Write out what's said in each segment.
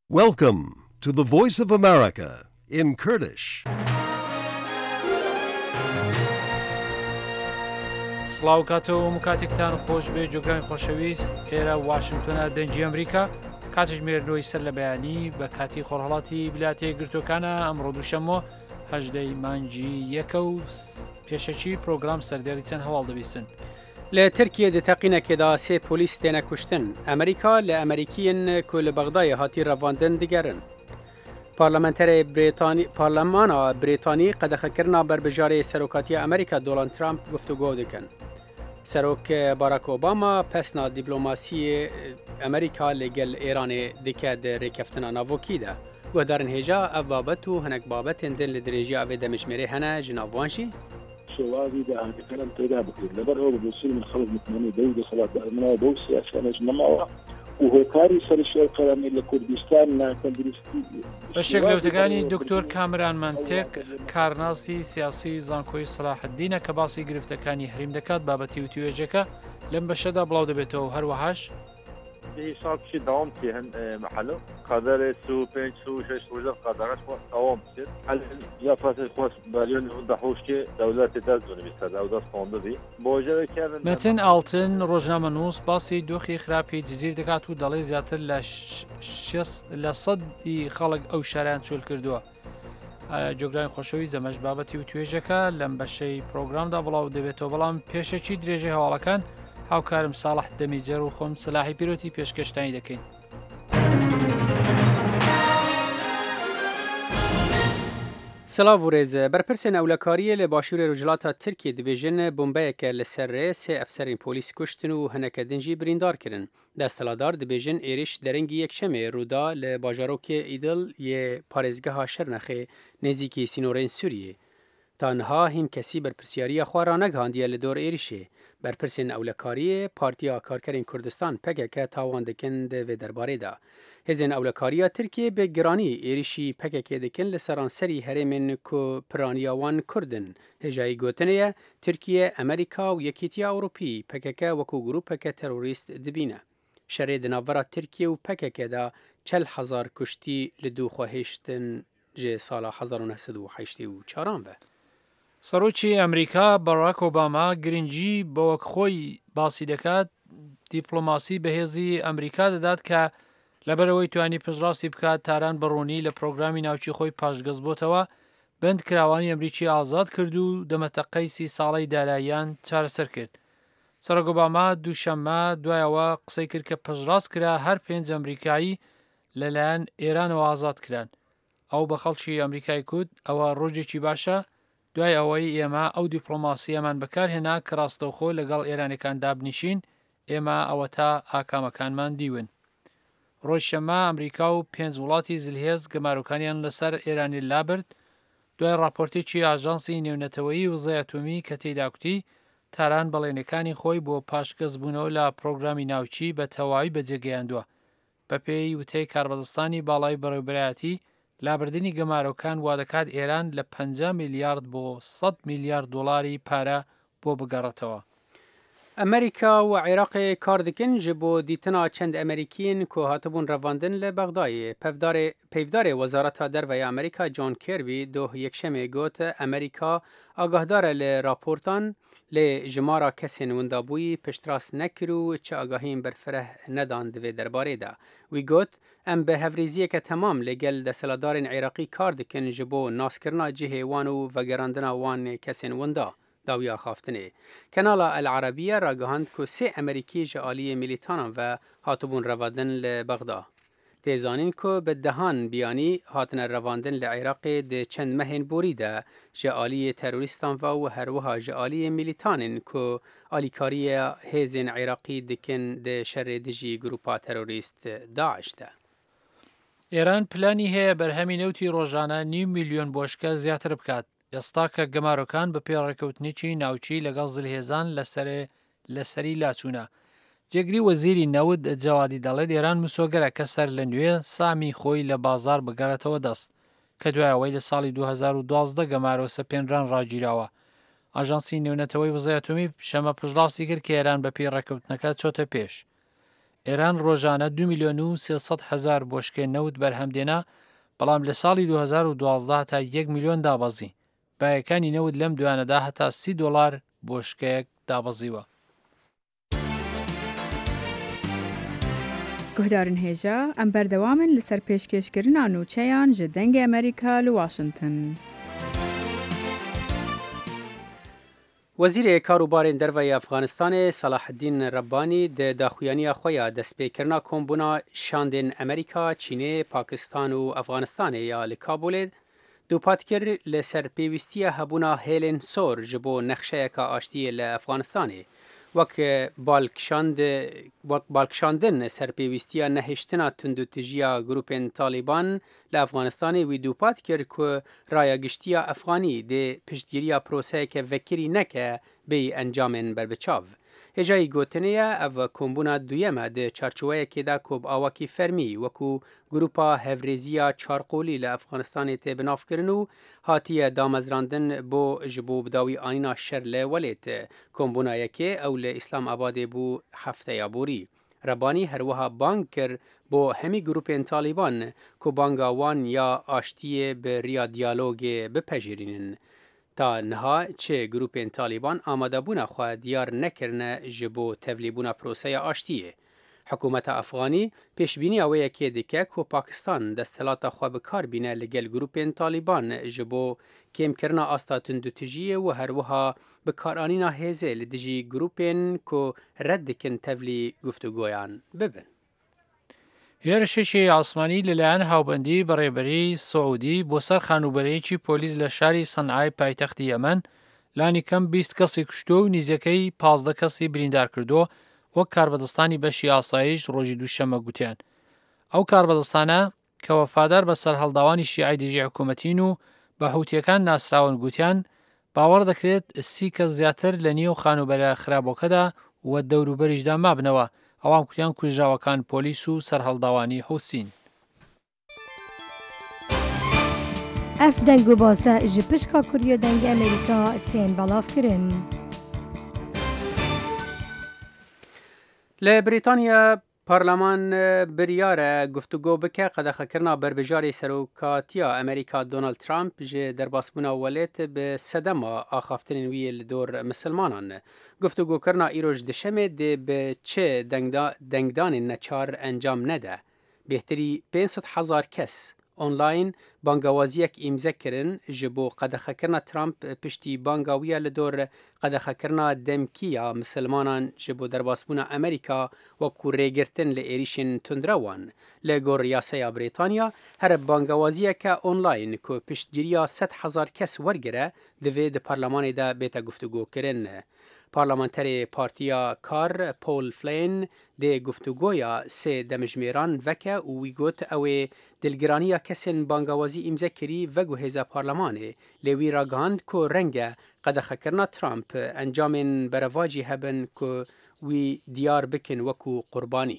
Welcome to the Voice of America in Kurdish. سڵاو کاتەوە کاتێکتان خۆش بێ جۆگرانی خۆشەویست ئێرە واشنگتۆنە دەنجی ئەمریکا کاتش مێردنەوەی سەر لە بەیانی بە کاتی خۆرهەڵاتی ویلایەتە یەکگرتووەکانە ئەمڕۆ دووشەممە 18 مانگی یەکە و پێشەچی پرۆگرام سەردێڕی چەند هەواڵ دەبیستن. لە ترکیە دتەقینەکێدا سێ پۆلیس تێنە کوشتن ئەمریکا لە ئەمریکیین کو لە بەغدای هاتی ڕەڤاندن دیگەرن. پارلەمانە برێتانی قەدەخەکردنا بربژارەی سەرۆکاتی ئەمریکا دۆنالد ترامپ گفتوگۆ دەکەن. سەرۆک باراک ئۆباما پەسنا دیپلۆماسی ئەمریکا لەگەل ئێرانێ دیکە ڕێکەفتنە ناڤۆکیدا. گۆدارن هێژا ئەv بابەت و هەنێک بابەتێن دن لە درێژی ئەvê دەمژمێرێ هەنە ژناوانشی؟ شوازی داهاتەکانم پەیدا بکرێت لەبەر ئەوە بەسیری من خەڵک متمەنی دەو دەسەڵات دەرمنەوە بەو سیاسانەش نەماوە و هۆکاری سەرشێر قەرەمی لە کوردستان ناتەندروستی بەشێک لەوتەکانی دکتۆر کامران مانتێک کارناسی سیاسی زانکۆی سەلاحەددینە کە باسی گرفتەکانی هەریم دەکات بابەتی وتوێژەکە لەم بەشەدا بڵاو دەبێتەوە هەروەهاش حسابشي دوام تيهن محله قدر سو 5 سو 6 روزه قدرات دوام تيت على جافات الخاص باليون وضحوش كي دولات تازون بيستاد او داس فوندي بوجه كان متن ئالتن ڕۆژنامە نووس باسی دۆخی خراپی جزیر دەکات و دەڵێ زیاتر لە سەدی خەڵک ئەو شاریان چۆل کردووە. جۆگرانی خۆشەویست دەمەش بابەتی و توێژەکە لەم بەشەی پرۆگرامدا بڵاو دەبێتەوە بەڵام پێشەکی درێژەی هەواڵەکان هاوکارم ساڵح دەمیجەر و خۆم سلاحی پیرۆتی پێشکەشتانی دەکەین. سلااو و ڕێزە بەرپرسێن ئەولەکاریە لە باشوورە ڕۆژهەڵاتە ترکیە دەبێژن بۆمبەیەکە لەسەر ڕێ سێ ئەفسەرین پۆلیس کوشتن و هەنەکە دنجی بریندارکردن. دەستەڵاتدار دەبێژن ئێریش دەرەنگی یەکشەمێ ڕوودا لە باژارۆکێ ئیدڵ یێ پارێزگەها شەرنەخێ نێزیکی سینۆرێن سووریە. تانها هین کەسی بەرپرسیاریە خوارا نەگەاندیە لە دۆر ئێریشێ. بەرپرسێن ئەولەکاریە پارتیا کارکەرین کوردستان پەکێکە تاوان دەکەن دەوێ دەربارەیدا. هێزن ئەولەکاریە ترکیە بێگرانی ئێریشی پەکێکێ دەکەن لە سەرانسەری هەرێمێن کو پرانیاوان کوردن. هێژایی گوتنەیە ترکیە ئەمریکا و یەکێتیە ئەوروپی پەکێکە وەکو گروپەکە تەرۆریست دبینە. شەرێ دناڤەرە ترکیە و پەکێکێدا 40,000 کوشتی لە دووخواهێشتن ژێ ساڵە 1984 بە. سەرۆکی ئەمریکا باراک ئۆباما گرنگی بەوەک خۆی باسی دەکات دیپلۆماسی بەهێزی ئەمریکا دەدات کە لەبەرەوەی توانی پشڕاستی بکات تاران بەڕوونی لە پرۆگرامی ناوچی خۆی پاشگەز بۆتەوە بند کراوانی ئەمریکی ئازاد کرد و دەمەتەقەی 30 ساڵەی داراییان چارەسەر کرد. سەرۆک ئۆباما دووشەممە دوایەوە قسەی کرد کە پشڕاست کرا هەر 5 ئەمریکایی لەلایەن ئێرانەوە ئازاد کران. ئەو بە خەڵکی ئەمریکای کوت ئەوە ڕۆژێکی باشە دوای ئەوەی ئێمە ئەو دیپلۆماسیەمان بەکارهێنا کە ڕاستەوخۆ لەگەڵ ئێرانەکان دابنیشین ئێمە ئەوە تا ئاکامەکانمان دیون. ڕۆژ شەممە ئەمریکا و 5 وڵاتی زلهێز گەمارۆکانیان لەسەر ئێرانی لابرد دوای راپۆرتێکی ئاژانسی نێونەتەوەیی وزەی ئەتۆمی کە تێیدا کوتی تاران بەڵێنەکانی خۆی بۆ پاشگەز بوونەوە لە پرۆگرامی ناوچی بە تەواوی بەجێگەیاندووە. بەپێی وتەی کاربەدەستانی باڵای بەڕێوەبەرایەتی لابردنی گەمارۆکان وا دەکات ئێران لە 50 میلیارد بۆ 100 میلیارد دۆلاری پارە بۆ بگەڕێتەوە. ئەمریکا و عێراقی کار دەکەن ji بۆ دیتنا چەند ئەمریکیین کو هاتبوون ڕەڤاندن لە بەغدایê. پەیڤدارê وەزارەتا دەرڤەیە ئەمریکا جۆن کێربی دۆ یەکشەمێ گوتە ئەمریکا ئاگاهدارە لە راپۆرتان لێ ژمارە کەسێن وندابووی پشتڕاست نەکرد و چ ئاگاهین بەرفرە نەدان دەوێ دەربارەیدا. وی گوت ئەم بە هەڤریزیەکە تەمام لەگەل دەسەڵاتدارên عێراقی کار دەکەن ji بۆ ناسکردنا cihê wan û vegerandina wan kesên winda. داویا خافتنê. Kenala El Arabiya ragihand ku sê Emerîkî ji aliyê milîtanan ve hatibûn revandin li Bexda. Têzanîn ku bi dehan biyanî hatine revandin li Iraqê di çend mehên borî de ji aliyê terorîstan ve û herwiha ji aliyê milîtanên ku alîkariya hêzên Iraqî dikin di şerê dijî grupa terorîst Daeş de. ئێران پلانی هەیە بەرهەمی نەوتی ڕۆژانە 9 میلیۆن بۆشکە زیاتر بکات. ئێستا کە گەمارۆکان بە پێڕێکەوتنێکی ناوچی لەگەڵ زلهێزان لەسەری لاچوونە. جێگری وەزیری نەود جەوادی دەڵێت ئێران مسۆگەرە کە سەر لە نوێ سامی خۆی لە بازار بگەڕێتەوە دەست کە دوایەوەی لە ساڵی 2012 گەمارۆ سەپێنران ڕاگیراوە. ئاژانسی نێونەتەوەی وزەی ئەتۆمی شەمە پشڕاستی کرد کە ئێران بە پێڕێکەوتنەکە چۆتە پێش. ئێران ڕۆژانە 2,300,000 بۆشکێ نەوت بەرهەمدێنا، بەڵام لە ساڵی 2012 تا 1 میلیۆن دابەزی. بایەکانی نەوت لەم دوانەدا هەتا $30 بۆشکەیەک دابەزیوە. گوهدارن هێژە ئەم بەردەوامن لەسەر پێشکەشکردنا نوچەیان ji dengê Amerîka li Washington. وەزیرê Karûbarên Derve Efxanistanê Salaheddîn Rebbanî di daxuyaniya xwe ya destpêkirina kombûna şandên Amerîka, Çînê, Pakistan û Efxanistanê ya li Kabûlê dûpat kir li ser pêwîstiya hebûna hêlên sor ji bo nexşeyeka aştiyê li Efxanistanê. وەک balkişandin serpêwîstiya nehêştina tundûtijiya grûpên Talîban li Efxanistanê wî dûpat kir ku raya giştiya Efxanî dê piştgiriya proseyeke vekirî neke bê encamên berbiçav. Hêjayî gotinê ye ev kombûna duyem e di çarçoveyekê de ku bi awakî fermî wekû grûpa Hevrêziya Çarqolî li Efxanistanê tê binavkirin û hatiye damezrandin bo ji bo bidawî anîna şer li welêt. Kombûnayekê ew li Îslamabadê bû hefteya borî. Rebbanî her wiha bang kir bo hemî grûpên Talîban ku banga wan ya aştiyê bi riya diyalogê bipejirînin. تا niha çi grûpên Talîban amadebûna xwe diyar nekirine ji bo tevlîbûna proseya aştiyê. Hikûmeta Efxanî pêşbîniya wê yekê dike ku Pakistan desthelata xwe bi kar bîne li gel grûpên Talîban ji bo kêmkirina asta tundûtijiyê û her wiha bi karanîna hêzê li dijî grûpên ku red dikin tevlî guftûgoyan bibin. هێرشێکی ئاسمانی لەلایەن هاوبەندی بەڕێبەری سعودی بۆ سەر خانوبەرەیەکی پۆلیس لە شاری سەنعای پایتەختی یەمەن لانی کەم 20 کەسی کوشتۆ و نیزەکەی 15 کەسی بریندار کردو وەک کاربەدەستانی بەشی ئاسایش ڕۆژی دووشەمە گوتیان. ئەو کاربەدەستانە کە وەفادار بە سەر هەڵداوانی شیعی دژی حکوومەتین و بە حوتیەکان ناسراون گوتیان باوەڕ دەکرێت 30 کەس زیاتر لە نێو خانوبەرە خراپۆکەدا و دەوروبەریشدا مابنەوە. ئەوان کوتیان کوژراوەکان پۆلیس و سەرهەڵداوانی حوسین. ئەف دەنگ و باسە ji pişka Kuriya dengê Amerîka tên belavkirin. Li Brîtanya Parleman biryare guftûgo bike qedexekirina berbêjarê serokatiya Amerîka Donald Trump ji derbasbûna welêt bi sedema axaftinên wî li dor misilmanan. Guftûgokirina îroj di şemê dê bi çi dengdanên neçar encam nede. Bêhtirî 500,000 kes online bangawaziyek îmze kirin ji bo qedexekirina Trump piştî banga wî li dor qedexekirina demkîya misilmanan ji bo derbasbûna Amerîka wekû rêgirtin li êrişên tundra wan. Li gor yaseya Brîtanya here bangawaziyeke online ku piştgiriya 100,000 kes wergire divê di parlemanê de bête guftûgokirin. Parlamenterê Partiya Kar Paul Flynn dê guftûgoya sê demijmêran veke û wî got ew ê dilgiraniya kesên bangawazî îmze kirî veguhêza parlemanê lê wî ragihand ku renge qedexekirina Trump encamên berevacî hebin ku wî diyar bikin wekû qurbanî.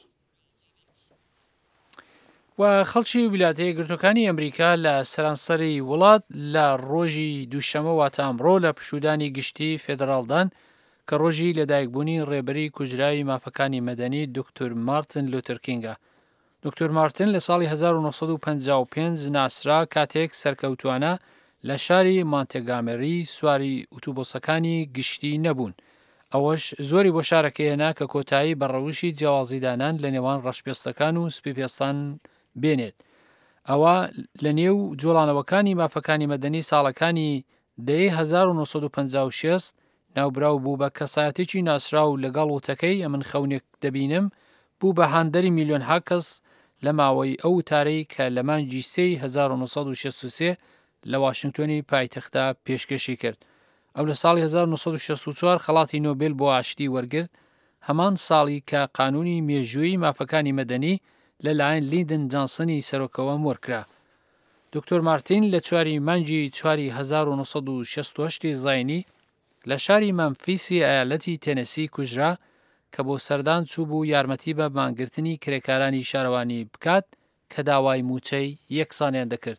و خەڵکی ویلایەتە یەکگرتووەکانی ئەمریکا لە سەرانسەری وڵات لە ڕۆژی دووشەمە واتە ئەمڕۆ لە پشودانی گشتی فێدراڵدان کە ڕۆژی لەدایکبوونی ڕێبەری کوژراوی مافەکانی مەدەنی دکتۆر مارتن لوتر کینگە. دکتۆر مارتن لە ساڵی 1955 ناسرا کاتێک سەرکەوتوانە لە شاری مانتێگامێری سواری ئۆتۆبۆسەکانی گشتی نەبوون. ئەوەش زۆری بۆ شارەکە هێنا کە کۆتایی بە ڕەوشی جیاوازیدانان لە نێوان ڕەشپێستەکان و سپیپێستان بێنێت. ئەوە لە نێو جۆڵانەوەکانی مافەکانی مەدەنی ساڵەکانی دەی 1956 ناوبراو بوو بە کەسایەتێکی ناسرا و لەگەڵ وتەکەی ئەمن خەونێک دەبینم بوو بە هاندەری میلیۆنها کەس لە ماوەی ئەو وتارەی کە لە مانگی 1963 لە واشنگتۆنی پایتەختە پێشکەشی کرد. ئەو لە ساڵی 1964 خەڵاتی نۆبێل بۆ ئاشتی وەرگرت، هەمان ساڵی کە قانونی مێژووی مافەکانی مەدەنی لەلایەن لیندن جانسنی سەرۆکەوە وەرکرا. دکتۆر مارتین لە 4 مانگی 1968 زاینی لە شاری مەمفیسی ئایالەتی تێنەسی کوژرا کە بۆ سەردان چوو بوو یارمەتی بە مانگرتنی کرێکارانی شارەوانی بکات کە داوای موچەی یەکسانیان دەکرد.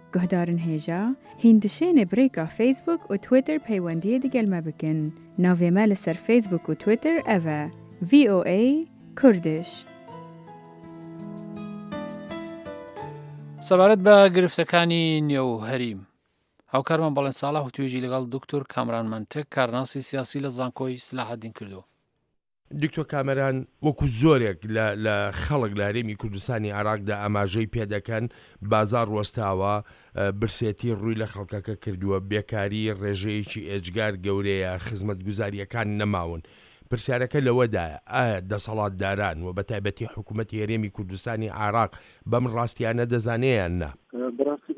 گهدارن هیجا هندشین بریکا فیسبوک و تویتر پیوندی دیگل ما بکن. ناوی ما لسر فیسبوک و تویتر اوه VOA کوردش. سەبارەت بە گرفتەکانی نێو هەریم. هاوکارمان بەڵێن ساڵح و توێژی لەگەڵ دکتۆر کامران منتەک کارناسی سیاسی لە زانکۆی سلاحەدین کردو. دکتۆر کامەران وەکو زۆرێک لە خەڵک لە هەرێمی کوردستانی عێراقدا ئاماژەی پێدەکەن بازار وەستاوە برسێتی ڕووی لە خەڵکەکە کردووە بێکاری ڕێژەیەکی ئێجگار گەورەیە خزمەتگوزاریەکان نەماون. پرسیارەکە لەوەدایە ئایا دەسەڵاتداران و بە تایبەتی حکوومەتی هەرێمی کوردستانی عێراق بەم ڕاستیانە دەزانەیەیان نا؟ بەڕاستی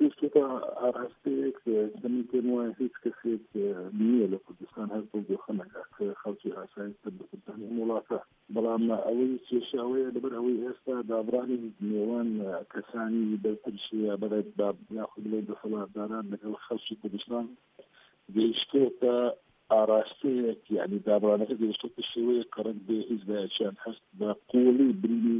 ئاراستەیەک دەمی پێم وایە هیچ کەسێک نییە لە کوردستان هەر بۆ دۆخەنەکە خەڵکی ئاسایی لە کوردستانی وڵاتە، بەڵام ئەوەی کێشاوەیە لەبەر ئەوەی ئێستا دابڕانی نێوان کەسانی بەرپرسیە بەڵێت یاخود لەو دەسەڵاتداران لەگەڵ خەڵکی کوردستان گەیشتۆتە ئاراستەیەک، یعنی دابڕانەکە گەیشتۆتە شێوەیە کەڕک بێ هیچ لایەکیان هەست بە قوڵی برینی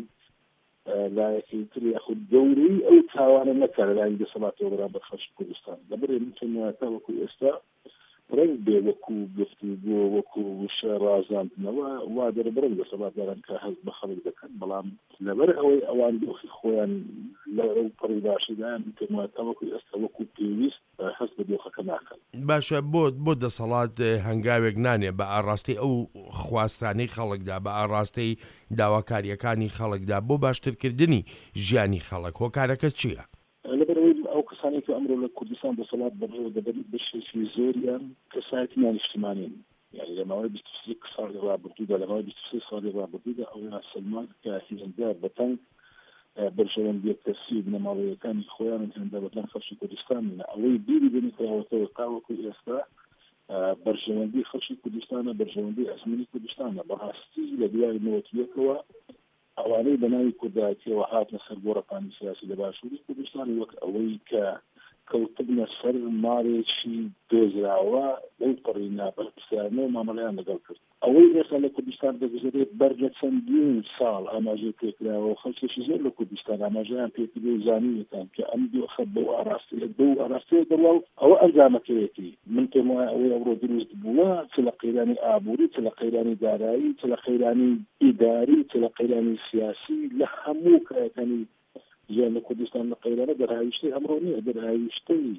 لایەکی تر یاخود گەورەی ئەو تاوانە نەکات لەلایەن دەسەڵاتەوە بەرامبەر خەڵکی کوردستان. لەبەرێ میتوانێتە وەکو ئێستا ڕنگ بێ وەکو گفتوگۆ وەکو وشە ڕازاندنەوە وا دەربڕن دەسەڵاتداران کە هەست بە خەڵک دەکەن، بەڵام لەبەر ئەوەی ئەوان دۆخی خۆیان لەو پڕی باشیدایان میتوانێتە وەکو ئێستا وەکو پێویست هەست بە دۆخەکە ناکەن. باشە بۆ دەسەڵات هەنگاوێک نانێ بە ئاڕاستی ئەو خواستانەی خەڵکدا بە ئاڕاستی داواکاریەکانی خەڵکدا بۆ باشترکردنی ژیانی خەڵک هۆکارەکە چییە؟ لەبەرەوەی ئەو کەسانی کە ئەمڕۆ لە کوردستان دەسەڵات بەڕێوە دەبێت بەشێکی زۆریان کەسایەتی نیشتیمانین، یعنی لەماوەی 23 ساڵی ڕابردوودا لەماوەی 23 ساڵی ڕابردوودا ئەویان سلمان کە هێندە بەتەنگ بەرژەوەندیە کەسی بنەماڵەیەکانی خۆیان هێندە بەتەنگ خەڵکی کوردستان ئەوەی بیری بنیکراوەتەوە تاوەکو ئێستا بەرژەوەندی خەڵکی کوردستانە بەرژەوەندی ئەزمموی کوردستانە بەڕاستی لە دوای نەوەتیەکەوە ئەوانەی بەناوی کوردایەتیەوە هاتنە سەر گۆڕەپانی سیاسی لە باشووری کوردستان وەک ئەوەی کە کەوتبنە سەر ماڵێکی دۆزراوە لەو پەڕی ناپەرسیانە و مامەڵەیان لەگەڵ کرد. ئەوەی ئێستا لە کوردستان دەگوزارێت بەر لە چەندین ساڵ ئاماژەی پێکراوە و خەڵکێکی زۆر لە کوردستان ئاماژەیان پێکردە و زانیوێتان کە ئەم دۆخە بەو ئاراستەیە دەڕوا و ئەوە ئەنجامەکەیەتی. من پێم وایە ئەوەی ئەوڕۆ دروست بووە چ لە قەیرانی ئابووری، چ لە قەیرانی دارایی، چ لە قەیرانی ئیداری، چ لە قەیرانی سیاسی، لە هەموو کایەکانی ژیان لە کوردستان لە قەیرانە دەرهاویشتەی ئەمڕۆ نییە، دەرهاویشتەی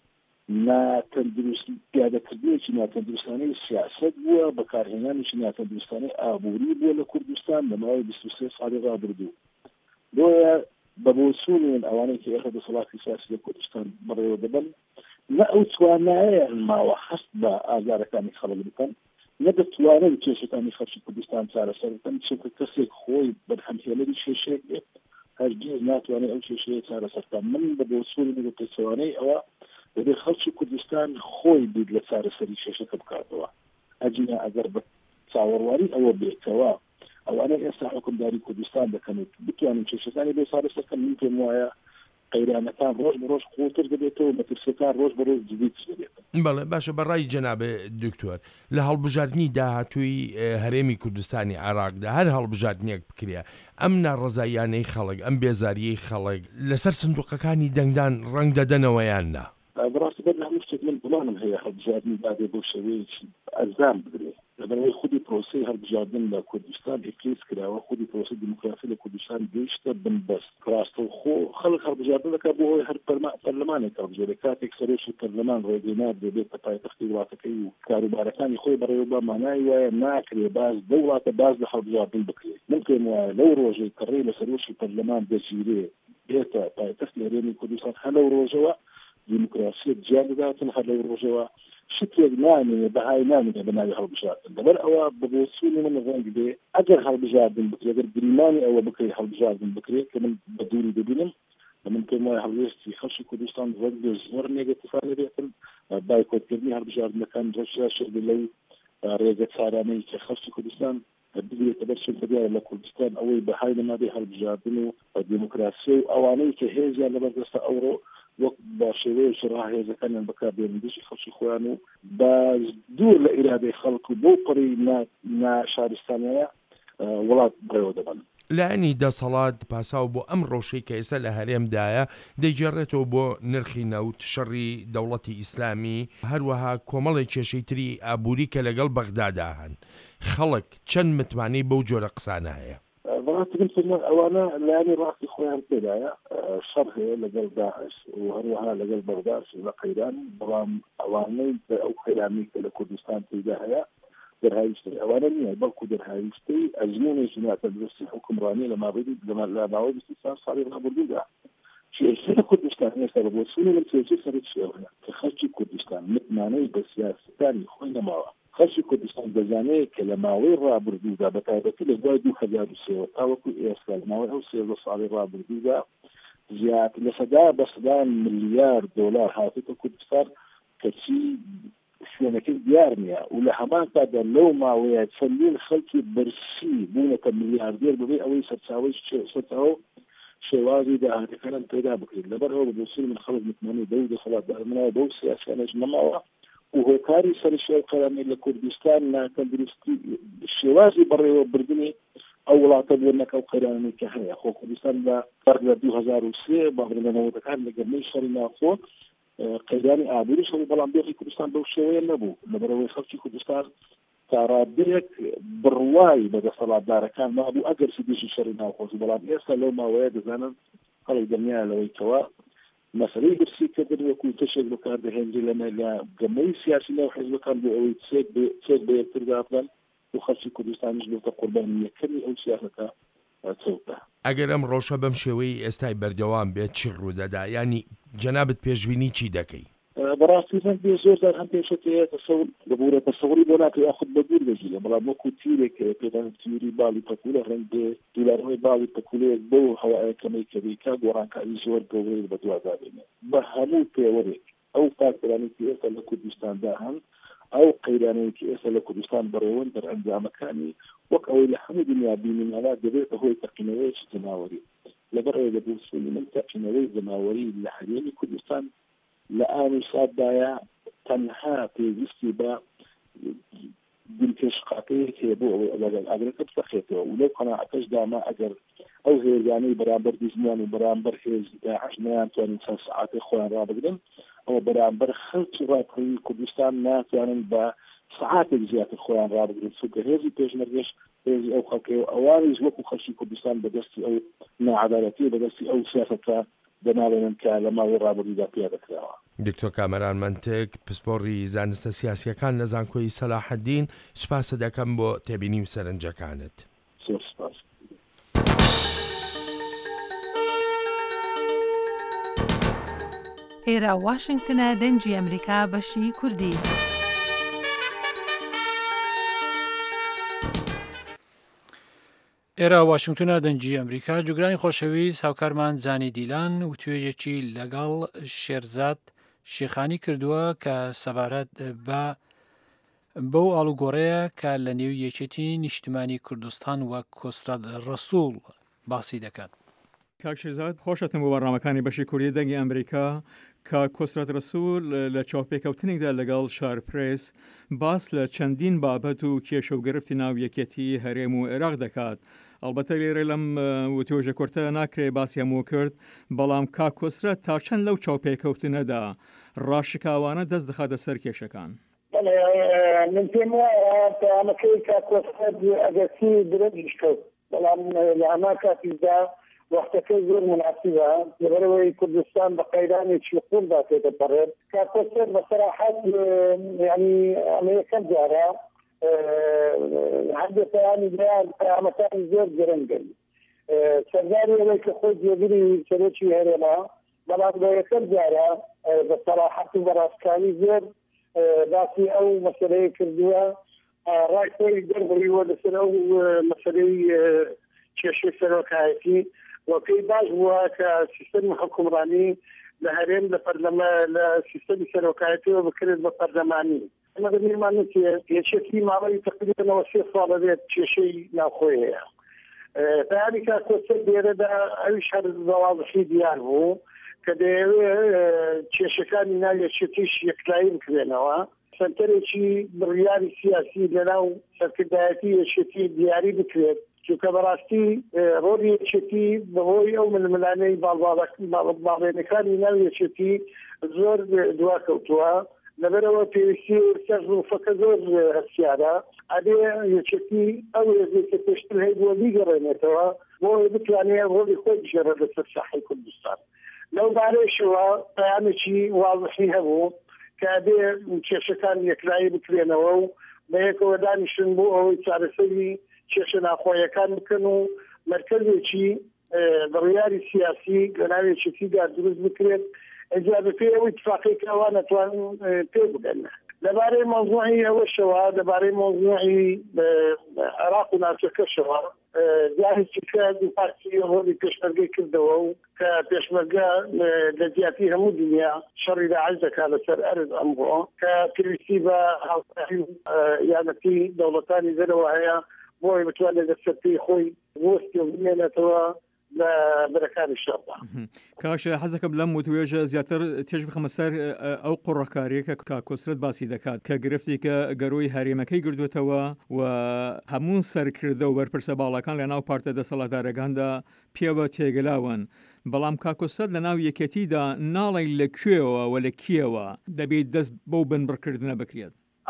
ناتەندروستی پیادەکردنێکی ناتەندروستانەی سیاست بووە، بەکارهێنانێکی ناتەندروستانەی ئابووری بووە لە کوردستان لە ماوەی 23 ساڵی ڕابردوو. بۆیە بە بۆچوونێن ئەوانەی کە ئێستا دەسەڵاتی سیاسی لە کوردستان بەڕێوە دەبن نە ئەو توانایە ماوە هەست بە ئازارەکانی خەڵک بکەن، نە دەتوانن کێشەکانی خەڵکی کوردستان چارەسەر بکەن، چونکە کەسێک خۆی بەرهەمهێنەری کێشەیەک بێت هەرگیز ناتوانێت ئەو کێشەیە چارەسەرکەن. من بە بۆچوونی بە پێچەوانەی ئەوە دەبێت خەڵکی کوردستان خۆی بیت لە چارەسەری کێشەکە بکاتەوە. ئەجینا ئەگەر بە چاوەڕوانی ئەوە بێتەوە ئەوانە ئێستا حکومداری کوردستان دەکەن و بتوانن کێشەکانی بێ چارەسەرکەن، من پێم وایە قەیرانەکان ڕۆژ بە ڕۆژ قوڵتر دەبێتەوە، مەترسیەکان ڕۆژ بە ڕۆژ جدیدتر دەبێتن. بەڵێ باشە بەڕای جەنابێ دکتۆر لە هەڵبژاردننی داهاتووی هەرێمی کوردستانی عێراقدا هەر هەڵبژاردنێک بکرێ ئەم ناڕەزاییانەی خەڵک ئەم بێزاریەی خەڵک لەسەر سندوقەکانی دەنگدان ڕەنگ دەدەنەوەیان نا؟ بەڕاستی بەر هەموو شتێک من بڵانم هەیە هەڵبژاردننی دادێ بۆ شێوەیەکی ئەرزان بدرێت. لەبەرەوەی خودی پرۆسەی هەڵبژاردن لە کوردستان ئیکلیس کراوە، خودی پرۆسەی دیموکراسی لە کوردستان گەیشتە بنبەست ڕاستەوخۆ خەڵک هەڵبژاردن دەکات بۆ ئەوەی هەر پەرلەمانێک هەڵبژێرێت. کاتێک سەرۆکی پەرلەمان ڕێگەیەنات دەبێتە پایتەختی وڵاتەکەی و کاروبارەکانی خۆی بەڕێوە بە مانای وایە ناکرێ باز دەوڵاتە باز لە هەڵبژاردن بکرێت. من پێم وایە لەو ڕۆژەی کە ڕێی لە سەرۆکی پەرلەمان دەگیرێ بێتە پایتەختی هەرێمی کوردستان هەر لەو ڕۆژەوە دیموکراسیەت جیان دەداتن، هەر لەو ڕۆژەوە شتێک نامێنێ بەهای نامێنێ بە ناوی هەڵبژاردن. لەبەر ئەوە بە بۆچوونی من ڕەنگ بێ ئەگەر هەڵبژاردن بکرێت، ئەگەر گریمانی ئەوە بکرێت هەڵبژاردن بکرێت کە من بە دووری دەبینم، من پێم وایە هەڵوێستی خەڵکی کوردستان ڕەنگ بێ زۆر نێگەتیڤانە بێتن، بایکۆتکردنی هەڵبژاردنەکان ڕەشیاشر لەو ڕێگە چارانەی کە خەڵکی کوردستان بگرێتە بەر چونکە دیارە لە کوردستان ئەوەی بەهای نەمابێ هەڵبژاردن و دیموکراسی و ئەوانەی کە هێزیان لەبەردەستە ئەوڕۆ وەک با شێوەیەکی ڕاهێزەکانیان بەکاربێنندشی خەڵکی خۆیان و بە دوور لە ئیرادەی خەڵک و بۆ پڕی ناشارستانەیە وڵات بڕێوە دەبن. لایەنی دەسەڵات پاساو بۆ ئەم ڕەوشەی کە ئێستا لە هەرێمدایە دەیگەڕێتەوە بۆ نرخی نەوت شەڕی دەوڵەتی ئیسلامی هەروەها کۆمەڵی کێشەی تری ئابووری کە لەگەڵ بەغدادا هەن خەڵک چەند متمانی بەو جۆرە قسانە هەیە ئەوانە لایەنی ڕاستی خۆیان پێدایە شەڕ هەیە لەگەڵ داعش و هەروەها لەگەڵ بەغداد لە قەیران بەڵام ئەوانەی ئەو قەیرانی کە لە کوردستان پێدا هەیە دەرهاویشتەی ئەوانە نییە بەڵکو دەرهاویشتەی ئەزمونێکی ناتە درستی حکومڕانی لە ماوەی 23 ساڵی ڕابردوودا کێشەی کوردستان هێستا بە بۆچوونی من کێشەی سەرەکی ئەوەیە کە خەڵکی کوردستان متمانەی بە سیاسەتانی خۆی نەماوە خەڵکی کوردستان دەزانێت کە لە ماوەی ڕابردوودا بە تایبەتی لە دوای 2003 تاوەکو ئێستا لە ماوەی ئەو 13 ساڵی ڕابردوودا زیاتر لە سەدا ملیار دۆلار هاتووە کوردستان کەچی شوێنەکەی دیار نییە و لە هەمان کاتدا لەو ماوەیە چەندین خەڵکی بەرسی بوونەکە میلیاردێر ببێ ئەوەی سەرچاوی شێوازی داهاتەکانم پێدا بکرێت لەبەرەوە بەبووسری من خەڵک متمانەی بەو دەسەڵاتدارمنەوە بەو سیاسیانەش نەماوە و هۆکاری سەرشێو قەرەمی لە کوردستان ناتەندروستی شێوازی بەڕێوە بردننی ئەو وڵاتە بوونەکە و قەیرانی کە هەیە خۆ کوردستان لە 2003 باڕێنەوەکان لە گەرمەی شەڕی ناوخۆ قەیرانی ئابووری شەڕی بەڵام بێخی کوردستان بەو شێوەیە نەبوو لەبەرەوەی خەڵکی کوردستان تاڕادەیەک بڕوای بە دەسەڵاتدارەکان مابوو ئەگەر سیدیشی شەڕی ناوخۆش بەڵام ئێستا لەو ماوەیە دەزانن خەڵک دڵنیایە لەوەیکەوە مەسەلەی برسیکردن وەکو تەشێک بەکاردەهێنرێ لە گەمەی سیاسی ناو حیزبەکان بۆ ئەوەی چێک بە یەکتردا بڵێن و خەڵکی کوردستانیش بێتە قوربانی یەکەمی ئەو سیاسەتە چەوتە ئەگەر ئەم ڕۆژە بەم شێوەی ئێستای بەردەوام بێت چی ڕوودەدا ینی جەنابەت پێشبینی چی دەکەی بەڕاستی زۆر جار هەم پێشەکەیە دەبورە تەسەوری بۆ ناکە یاخود بە دوور دەژیرە بەڵام وەکو تیرێک پێدان تیوری باڵی پەکوولە ڕەنگ دولارەوەی باڵی پەکوولەیەک بۆ هەوایەکەمەی کە بیکا گۆڕانکاری زۆر گەورەی بە دووادابێنێ بە هەموو پێوەرێک ئەو فاکتۆرانی کە ئێستا لە کوردستاندا هەن ئەو قەیرانەیەکی ئێستا لە کوردستان بەڕێوەن دەرئەنجامەکانی وەک ئەوەی لە هەموو دنیا بینیمانە دەبێتە هۆی تەقینەوەیەکی جەماوەری لەبەرەوەی لە بووسولی من تەقینەوەی جەماوەری لە هەرێمی کوردستان لە ئاوی ساددایە تەنها پێویستی بە دڵکێشقاکەیەک هەیە بۆ ئەوەی ئەگرەکە بسەخێتەوە و لەو قەناعەتەش داما ئەگەر ئەو هێزانەی بەرامبەر دژمیان و بەرامبەر هێزی داعش نەیانتوانین چەند سەعاتێ خۆیان ڕابگرن ئەوە بەرامبەر خەڵکی ڕاکڕەوی کوردستان ناتوانن بە سەعاتێک زیاتر خۆیان ڕابگرن چونکە هێزی پێشمەرگەش هێزی ئەو خەڵکەوە ئەوانیش وەکو خەڵکی کوردستان بەدەستی ئەو نەعەدالەتی بەدەستی ئەو سیاسەتە دەناڵێنن کە لە ماوەی ڕابردوودا پیادەکراوە. دکتۆر کامەران منتێک پسپۆڕی زانستە سیاسیەکان لە زانکۆی سەلاحەدین سوپاسە دەکەم بۆ تێبینی و سەرنجەکانت. زۆر سوپاس. ئێرە واشنگتنە دەنجی ئەمریکا بەشی کوردی. ئێرە واشنگتنە دەنجی ئەمریکا جوگرانی خۆشەویست هاوکارمان زانی دیلان و توێژێکی لەگەڵ شێرزاد شێخانی کردووە کە سەبارەت بەو ئاڵوگۆڕەیە کە لە نێو یەکێتی نیشتیمانی کوردستان وە کۆستراد ڕەسوول باسی دەکات. کاک شێرزاد خۆشەتم بۆ بەڕامەکانی بەشی کوردی دەنگی ئەمریکا کە کۆستراد ڕەسوول لە چاوپێکەوتنێکدا لەگەڵ شارپرێس باس لە چەندین بابەت و کێشە و گرفتی ناو یەکێتی هەرێم و عێراق دەکات. ئەڵبەتە لێرە لەم وتۆژە کورتە ناکرێ باسی هەموو کرد بەڵام کاک کۆستراد تا چەند لەو چاوپێکەوتنەدا ڕاشکاوانە دەست دەخاتە سەر کێشەکان. من پێم وایە پەیامەکەی کاک کۆستراد ئەگەسی درەنجش کەوت بەڵام لە هەما کاتیشدا وەختەکە زۆر مناسبە لەبەرەوەی کوردستان بە قەیرانێکی قوڵدا تێدەپەڕێت کاک کۆستراد بە سەراحەت یعنی ئەمە یەکەم جارە هەندێک پەیامەکانی زۆر گرنگن سەرداری ئەوەی کە خۆی جێگیری سەرۆکی هەرێما بەڵام بە یەکەم جارە بە سەراحەت و بەڕاستکاری زۆر باسی ئەو مەسەلەیە کردووە ڕای خۆی دەربڕیوە لەسەر ئەو مەسەلەی کێشەی سەرۆکایەتی وەکەی باش بووە کە سیستەمی حکومڕانی لە هەرێم لە سیستەمی سەرۆکایەتیەوە بکرێت بە پەرلەمانی ئەمە دەبیرمان نچێ یەکێتی ماوەی تقریبەنەوە 3 ساڵە بێت کێشەی ناوخۆی هەیە بەیانی کاک کۆستراد لێرەدا ئەویش هەر بەواضحی دیار بوو کە دەیەوێت کێشەکانی ناو یەکێتیش یەکلایی بکرێنەوە سنتەرێکی بڕیاری سیاسی لەناو سەرکردایەتی یەکێتی دیاری بکرێت چونکە بەڕاستی ڕۆڵی یەکێتی بەهۆی ئەو ململانەی باڵێنەکانی ناو یەکێتی زۆر دواکەوتووە لەبەرەوە پێویستی سەرزوفەکە زۆر هەرسیارە ئەبێ یەکێتی ئەو هێزێکە پێشتر هەیە بۆ بیگەڕێنێتەوە بۆ بتوانێت ڕۆڵی خۆی بژێڕێت لەسەر ساحەی کوردستان لەو بارەیەشەوە پەیامێکی واضحی هەبوو کە ئەبێ کێشەکان یەکلایی بکرێنەوە و بەیەکەوە دانیشن بۆ ئەوەی چارەسەری کێشە ناخۆیەکان بکەن و مرکزێکی بڕیاری سیاسی لەناو یەکێتیدا دروست بکرێت ئەجا بەپێی ئەوەی اتفاقێک ئەوە نەتوانن پێ بگەن لەبارەی مۆزوعی ئەوەشەوە لەبارەی مۆزوعی عێراق و ناوچەکەشەوە جاهێکی کە دوو پارتی ڕۆڵی پێشمەرگەی کردەوە و کە پێشمەرگە لە جیاتی هەموو دنیا شەڕی داعش دەکات لەسەر ئەرز ئەمڕۆ کە پێویستی بە هاوکاری و یارمەتی دەوڵەتانی دەرەوە هەیە بۆی بتوانێت لەسەر پێی خۆی وەستی و بمێنێتەوە لە بەرەکانی شەڕدا. کاش حەزەکەم لەم وتوێژە زیاتر تێژ بخەمە سەر ئەو قوڕەکاریەکە کا کۆسرت باسی دەکات کە گرفتی کە گەرۆی هەرێمەکەی گردوێتەوە و هەموو سەرکردە و بەرپرسە باڵەکان لە ناو پارتە دەسەڵاتدارەکاندا پێوە تێگەلاون. بەڵام کاکۆسەد لە ناو یەکێتیدا ناڵی لەکوێوە و لە کیەوە دەبێت دەست بەو بنبڕکردنە بکرێت.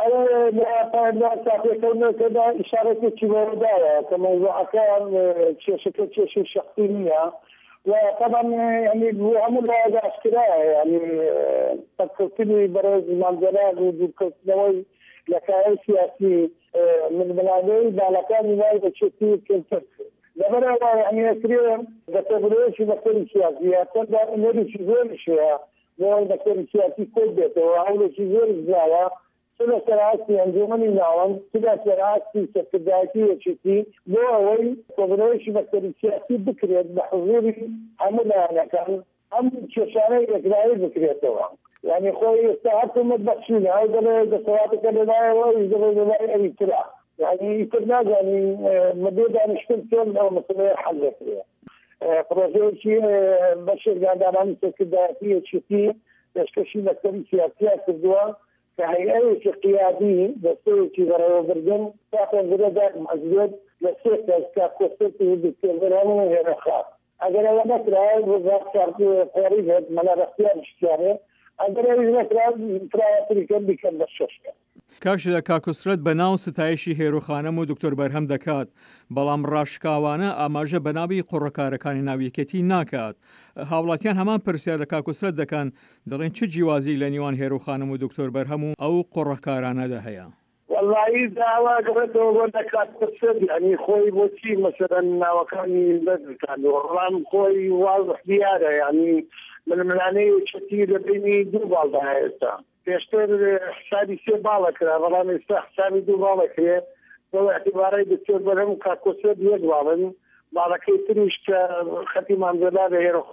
ساقیەکەدا ئشارەتێکی وەردایە کە مەوزوعەکان کێشەکە کێشی شەخصی نییە و طبعا يعني هەموو لایەدا ئاشکرایە يعني سەرکەوتنی بەڕێز مامزەلات و دوورکەوتنەوەی لە کارەی سیاسی ململانەی باڵەکانی ناو یەکێتی کەمتر لەبەرەوە يعني ئەکرێ دەسەبرێشی بەسەری سیاسی هەتا نەریشی زۆریش هەیە بۆ بەسەری سیاسی کۆت بێتەوە هەولێکی زۆری زیاوە سنة سرعاتي أنجمني ناوم سنة سرعاتي سكداتي وشتي بوهوي كبريش مكتب سياسي بكريت بحضوري عملا أنا كان هم ششاني يكلاي بكريت طبعا يعني خوي استعدتم متبخشين هذا اللي سواتك اللي لا وإذا لا أي ترى يعني كنا يعني مديد أنا اشتغلت أو مثلا حلت بروجيتي بشر قاعد سكداتي وشتي يشكشي مكتب سياسي كردوا كهيئة قيادي بسيط غير برجن تأخذ برجع مزيد لسيط كقصة بالكبران هنا خاص أجر أنا مثلا وزارة شرط قريبة من الاختيار الشارع أجر أنا مثلا ترى بكم بالشاشة کاش لە کاکوسرت بە ناو ستایشی هێروخانەم و دکتۆر بەرهەم دەکات بەڵام ڕاشکاوانە ئاماژە بەناوی قوڕەکارەکانی ناویەکەتی ناکات هاوڵاتیان هەمان پرسیار لە کاکوسرت دەکەن دەڵێن چ جیوازی لە نیوان هێروخانەم و دکتۆر بەرهەم و ئەو قوڕەکارانەدا هەیە والله داوا قرأته كانت تفسد يعني خوي بوتي مثلا ناوكاني بدركان ورام خوي واضح ديارة يعني من الملاني كثير بيني دوبال بهايستا بيشتر حسابي سي بالك رغم استا حسابي دوبالك هو اعتباري دكتور برهم كاكوسد يقبالن بالك يتريش ختي منزلة هيرو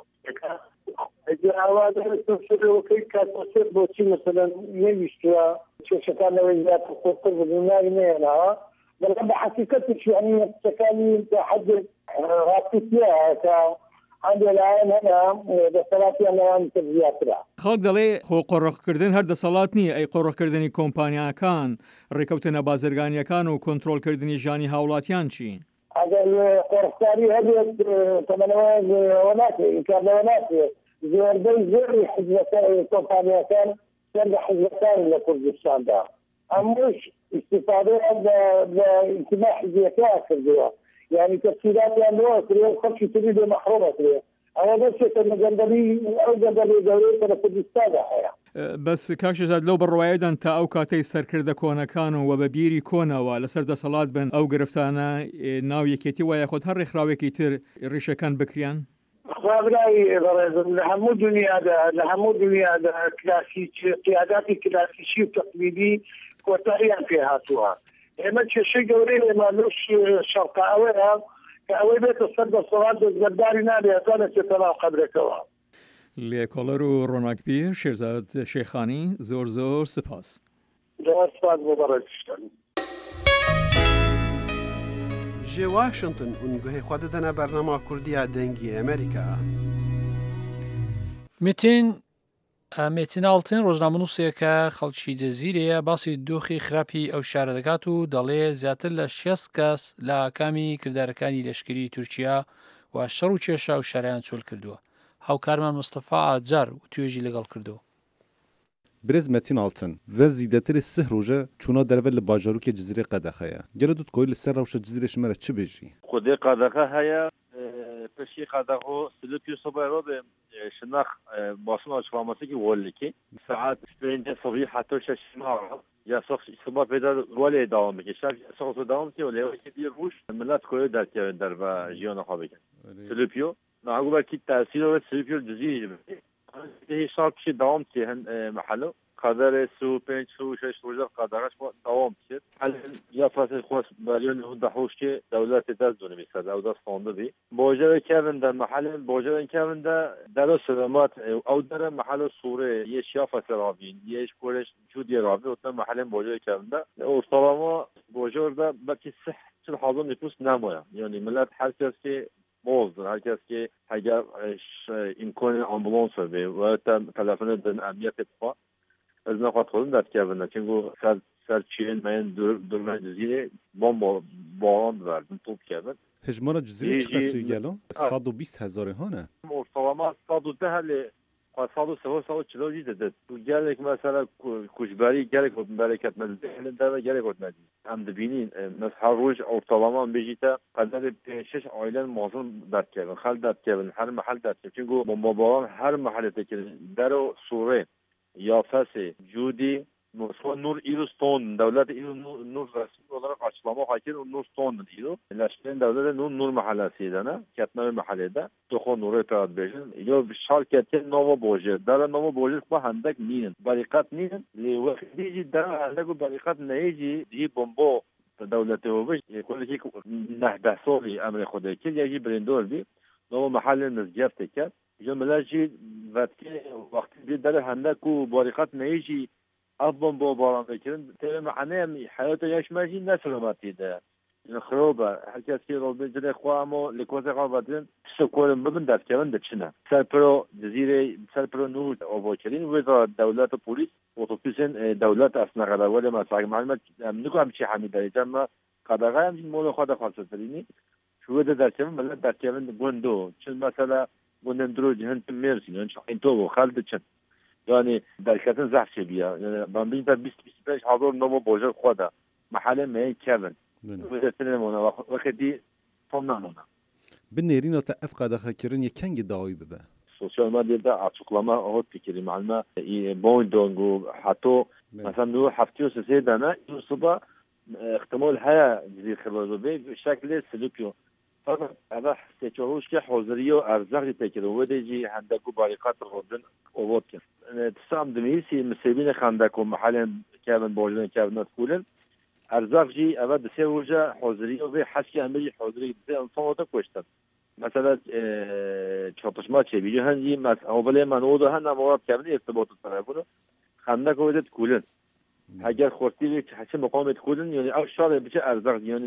الجواب التفسير وكيف كاكوسد بوتي مثلا يمشي شكان وزارة الخطر بالنايمة بل بحقيقتش يعني تكاليف تحدد راتبها عندي الآن هنا دەسەڵاتی ئەمەوان زیاترە خەڵک دەڵێ خۆ قۆڕەقکردن هەر دەسەڵات نییە ئەی قۆڕەکردنی کۆمپانیاکان ڕێکەوتنە بازرگانیەکان و کۆنتترۆلکردنی ژانی هاوڵاتیان چین ئەگەر قۆڕکاری هەبێت تەمەنەوە ناکرێت ئینکارەوە ناکرێت زۆربەی زۆری کۆمپانیاکان سەر لە حزبەکان لە کوردستاندا ئەمش استفادە لە ئیجتیماع حزبیەکە کردووە يعني تفسيراتيان لو كريو خمسة تريد محرومة كريو أنا بس كمجندري أو جندري دولة كردستان هيا بس کاش زاد لەو بڕواایەدان تا ئەو کاتەی سەرکردە کۆنەکان و بە بیری کۆنەوە لەسەر دەسەڵات بن ئەو گرفتانە ناو یەکێتی وایە خۆت هەر ڕێکخراوێکی تر ڕیشەکان بکریان خبرای لە هەموو دنیادا کلاسیک قیاداتی کلاسیکی و تقلیدی کۆتاییان پێ هاتووە ئێمە کێشەی گەورەی ئێمانوش شەڕقە ئەوەیە کە ئەوەی بێتە سەر دەسەڵات دەستبەرداری نابێت تا نەچێتە ناو قەبرەکەوە لێکۆڵەر و ڕۆناکپیر شێرزاد شێخانی زۆر زۆر سپاس سپاس بۆ بەڕێزیشتن ji Washington û guhê xwe didine bernama Kurdiya dengî Amerîka. Mîtîn مێتیناڵتن ڕۆژنامە نووسێکە خەڵکی جەزیرەیە باسی دۆخی خراپی ئەو شارە دەکات و دەڵێ زیاتر لە 6 کەس لە ئاکامی کردارەکانی لەشکری تورکیا و شەڕ و کێشە و شارەیان چۆل کردووە. هاوکارمان مستەفا ئاجار و توێژی لەگەڵ کردو. برز متین آلتن و زیادتر سه روزه چونا در ول باجاروک جزیره قدخه گلو دوت کویل سر روش جزیره شماره چه بجی خود قدخه هيا پشی قدخه سلوپی صبح رو به شناخ باسم açıklaması ki oldu ki saat 5 صبح حتی 6 یا صبح پیدا روله devam ediyor. Şarj soğuk devam ediyor. Levo ki bir ruş millet koyu der ve jiyana xabıken. Sülüpüyor. Nağu belki tesir ve sülüpüyor düzüyor. هي صار شيء دوام تهن محله قدر سو 5 سو 6 روز قدرش دوام تشد حال يا فاصل خاص باليون هو حوش که دولت دست دونه میسد او دست فونده بی بوجه کردن در محل بوجه کردن در سلامات او در محل سوره یه شافه سرابین یه کورش جودی رابی و تا محل بوجه کردن او سلاما بوجه ده بلکه صح چه حاضر نفوس نمایا یعنی ملت هر کس که موضوع هر کس که اگر امکان آمبولانس به و تلفن دن امنیت اتفاق از نقاط خودم دست کردن چنگو سر چین من دور جزیره بمب باران بردن توپ کردن هجمار جزیره چه قصه گلو 120,000 هانه مرتبا 110 140 جیده تو گلک مثلا کوچبری گلک برکت مزده در گلک مزده هم دبینین مثلا هر روز ortalama بجیتا قدر 5-6 عائله مازن داد کردن خال داد کردن هر محل داد کردن چون بمباران هر محله که در سوره یا فاس جودی نور ایروستون دولت ایرو نور رسمی olarak açıklama hakir نورستون ایرو لشکر دولت نور محلسی دانه کتنه محله ده تو نور تاد بجن یا شرکت نوو بوجه در نوو بوجه با هندک نین بریقت نین لوقتی در هندک بریقت نیجی دی بمبو دولت او بش کلی که نهده سالی امر خدا که یکی برندور بی نوو محل نزجفت کرد یا ملاجی وقتی در هندک و بریقت نیجی أضمن بوباران ذكرن ترى معناه حياته يشمل نسلماتي ده الخروبة حكيت كي ربي جل إخوامه لكوزة قابدين سكول مبن دات كمان دتشنا سالبرو جزيرة سالبرو نور أوبوكرين وزارة دولة البوليس وتوفيسن دولة أصنع على ولا ما صار معلومات نقول هم شيء حميد جمع قدرة هم مول خدا خاصة تريني شو ده دات كمان بلد دات كمان بوندو شن مثلا بوندرو جهنم ميرسي يعني انتو خالد تشن yani درکتن زحف بیا yani ben bir 20-25 hazır novo bojer khoda mahalle me kevin ve telefonuna vakti tamamına بالنيرين تأفقد خكرين يكنج داوي ببا sosyal medyada açıklama o fikri malma boyndongu hatta mesela bu hafta sesi dana sabah ihtimal haya جزيرة خلاص بشكل سلوكي فقط هذا استشعروش كحضورية أرزاق تكره وديجي عندك بريقات الغدن ووضع تسام دميسي مسبين عندك ومحلا كابن بوجن كابن تقولن أرزاق جي أبد سيروجا حضورية وبحسي أمري حضورية إنسان تكوشتن مثلا çatışma çeviyor hani mesela man o da hani murat kابن ارتباط tarafını عندك ودت تقولن اگر خورتی حسی مقام تقولن يعني أشار بيجي أرزاق يعني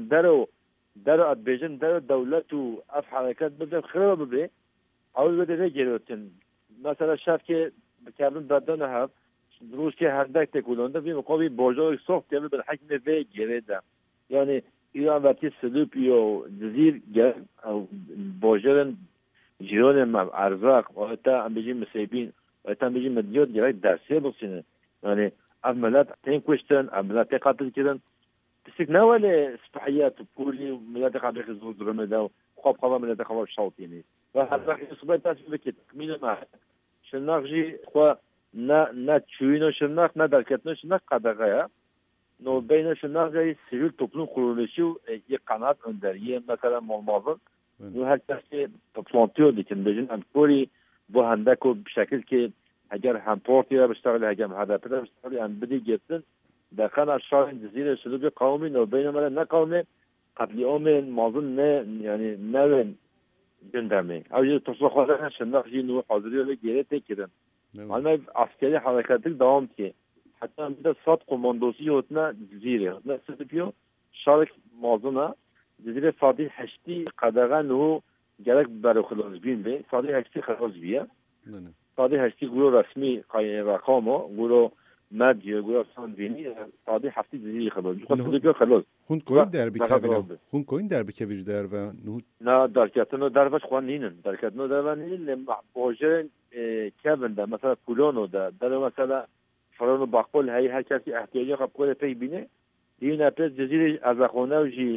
در ادبیجن در دولت و اف حرکت بده خراب ببه اول بده نگیرتن مثلا شب که کردن دادن هست روز که هندک تکولنده بی مقابل بازار سخت که به حکم وی گیرده یعنی ایران وقتی سلوپی و جزیر گر او بازارن جیران ارزاق و حتی هم بجیم مسیبین و حتی هم بجیم مدیات گرک درسیه بسینه یعنی عملات تین کشتن عملات قتل کردن بس نوال صباحيات بكولي ملاتي قاعد يخزو درمدا وخاب قضا ملاتي خبر شاطيني فهذا راح يصبح تاس بكت تكميل ما شناق جي خوا نا تشوينو شناق نا دركتنو شناق قدغايا نو بين شناق جاي سيفيل توبلون قرولشيو يقنات اندريه مثلا مالمازن نو هر کسی تبلانتيو ديكن بجن ام كوري بو هندكو بشكل كي اگر هم بورتيا بشتغل هجم هذا بدا بشتغل ام بدي جبتن داخل اشار جزيره سلوك قومي نو بينما لا قومي قبل يومين مازن يعني نوين جندمي او تصرخ ولا شناخ جينو حاضريه لغيره كده معلومه عسكري حركات دوام كي حتى بده صد قوماندوسي هتنا جزيره هتنا سبيو شارك مازنا جزيره فاضي حشتي قدغان هو جالك برو خلاص بين به فاضي حشتي خلاص بيه قاضي هشتي قولوا رسمي رقامه قولوا مادي قولوا سانديني قاضي حفتي زي خلاص خلاص هون کوین در بکیفینا هون کوین در بکیفیش در و نه نه درکتنو در باش خوانینن درکتنو در نین بوجه کبن ده مثلا پولونو ده در مثلا فرانو باقول هي هر کسی احتیاجی قبول پی بینه دینا پس جزیره از خونه و جی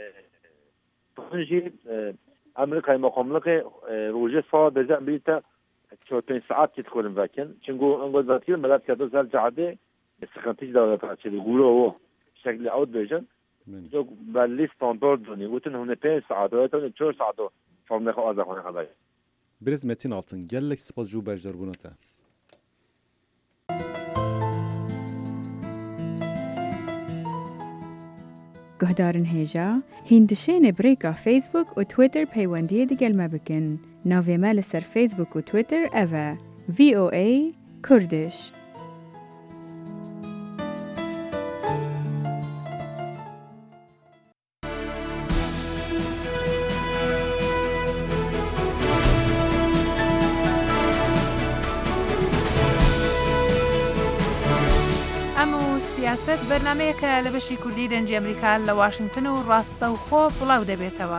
جی امریکای مقاملق روجه فا بزن بیتا 4 ساعت تدخل مكان شنقول انقول ذاتير ملات كذا زال جعده سخنتيج دولة تاعتي يقولوا شكل عود بيجن جو باللي ستاندرد دوني وتن هنا 5 ساعات وتن 4 ساعات فهم نخو ازخونه خداي برز متين altın gelek spas جو بجدر بونتا گهدارن هیجا هندشین بریکا فیسبوک و تویتر پیوندی دیگل ما بکن. ناوی مال سر فیسبوک و تویتر اوه VOA کردش. سیاست بەرنمەیەکە لە بەشی کوردی دەنجی ئەمریکا لە واشنگتن و ڕاستە و خۆ بڵاو دەبێتەوە.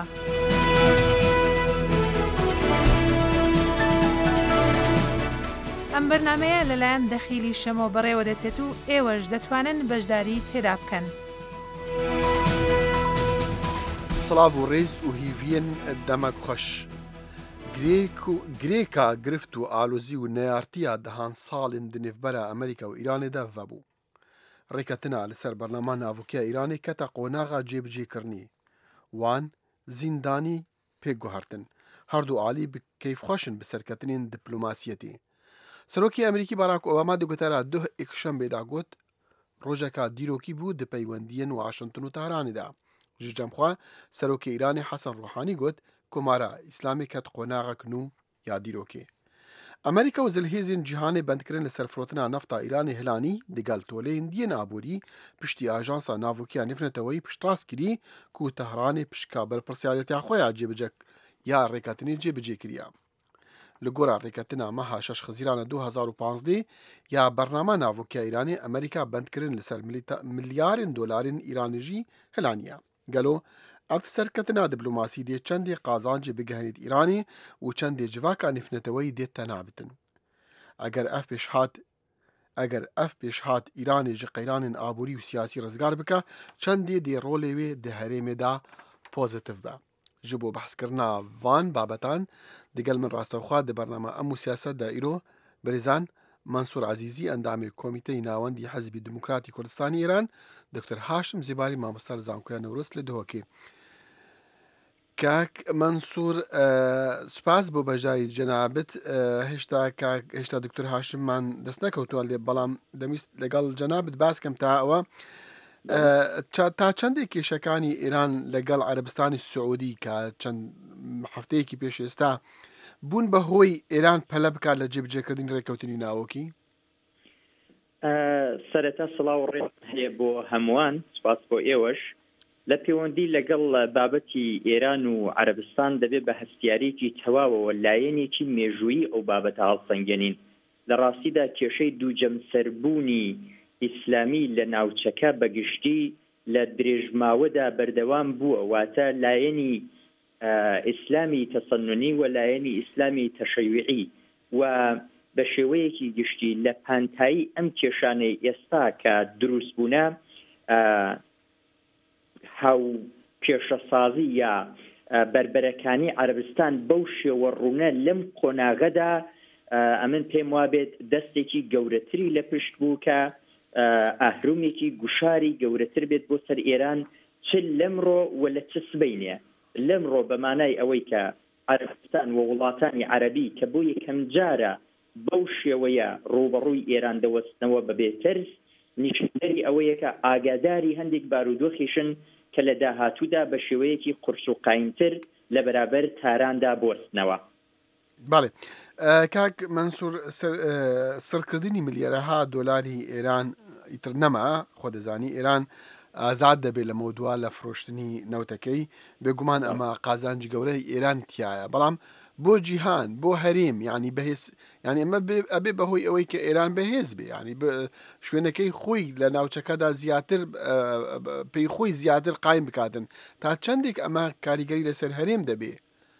ئەم بەرنمەیە لەلایەن دەخیلی شەمۆ بەڕێوە دەچێت و ئێوەش دەتوانن بەشداری تێدا بکەن. سڵاو و ڕێز و هیڤین دەمەک خۆش. گرێکا گرفت و ئالۆزی و نەیارتیە دەهان ساڵین دنێڤبەرە ئەمریکا و ئیرانێدا بوو. ڕێکەتنا لەسەر بەرنامە ناوکیە ئیرانی کەتە قۆناغا جێبجێکردنی وان زیندانی پێکگوهارتن هەردوو عالی کەیفخۆشن بەسەرکەتنین دیپلۆماسیەتی. سەرۆکی ئەمریکی باراک ئۆباما دوگوتەرە دوه ئێکشەمبێدا گوت ڕۆژێکا دیرۆکی بوو دپەیوەندیەن واشنگتن و تەهرانیدا. ji cemxwe serokê Îranê Hesan Ruhanî got komara İslamê ket qonağek nû ya dîrokê. Amerîka û zilhêzên cîhanê bendkirin li ser firotina nefta Îranê hilanî digel toleyên diyên aborî piştî Ajansa Navûkiya Nîvneteweyî piştras kirî ku Tehranê pişka berpirsiyaletiya xwe ya cêbicek ya rêketinê cêbicê kiriye. Li gora rêketina meha şeş xizîrana 2015 ya bernama Navûkiya Îranê Amerîka bendkirin li ser milyarên dolarên Îranê jî hilaniye. Gelo ev serketina diplomasî dê çendê qazancê bigihînît Îranê û çendê civaka nîvneteweyî dê tenabitin. Eger ev pêşhat Îranê ji qeyranên aborî û siyasî rizgar bike, çendê dê rolê wê di herêmê da pozitif be. Ji bo behskirina van babetan digel min rastexwa di bernama em û siyaset de îro birêzan Mansur Azîzî endamê Komîteyê Navendî Hezbî Demokratîk Kurdistanê Îran, Dr. Haşim Zêbarî mamosta li Zankoya Newroz li Duhokê. Kak Mansur spas bo bejarî cenabet hêşta Dr. Haşim man dest nekewtuwa lê belam demîst legal cenabet baskem ta ew ta çendê kêşekanî Îran legal Erebistanê Siûdî ka çend hefteyekî pêş êsta bûn bi hoî Îran pele bikar li cêbicêkirîn rêkewtinî navokî? سەرەتا سڵاو و ڕێز هەیە بۆ هەمووان سپاس بۆ ئێوەش لە پەیوەندی لەگەڵ بابەتی ئێران و عەرەبستان دەبێت بە هەستیارێکی تەواوەوە لایەنێکی مێژوویی ئەو بابەتە هەڵسەنگێنین. لە ڕاستیدا کێشەی دووجەمسەربوونی ئیسلامی لە ناوچەکە بەگشتی لە درێژماوەدا بەردەوام بووە، واتە لایەنی ئیسلامی تەسەنونی و لایەنی ئیسلامی تەشەیوعی و بە شێوەیەکی گشتی لە پانتایی ئەم کێشانەی ئێستا کە دروست بوونە هاو پێشەسازی یا بربەرەکانی عەرەبستان بەو شێوە ڕوونە لەم قۆناغەدا ئەمن پێم وابێت دەستێکی گەورەتری لە پشت بوو کە ئاهرومێکی گوشاری گەورەتر بێت بۆ سەر ئێران چ لەمڕۆ و لە چ سبەینێ. لەمڕۆ بەمانای ئەوەی کە عەرەبستان و وڵاتانی عەرەبی کە بۆ یەکەم جارە بەو شێوەیە ڕوبەڕووی ئێران دەوەستنەوە بەبێ ترس نیشتەری ئەوەیە کە ئاگاداری هەندێک بارودۆخیشن کە لە داهاتوودا بە شێوەیەکی قورس و قاینتر لە بەرابەر تاراندا بوەستنەوە. باڵێ کاک منسوور سەرکردنی ملیارەها دۆلاری ئێران ئیتر نەما خۆ دەزانی ئێران ئازاد دەبێت لە مەودووە لە فرۆشتنی نەوتەکەی بێگومان ئەمە قازانجی گەورەی ئێران تایە، بەڵام بۆ جیهان بۆ هەرێم ینی بەهێز ینی ئەمە ئەبێ بەهۆی ئەوەی کە ئێران بەهێز بێ ینی شوێنەکەی خۆی لە ناوچەکەدا زیاتر پێی خۆی زیاتر قایم بکاتن تا چەندێک ئەمە کاریگەری لەسەر هەرێم دەبێ.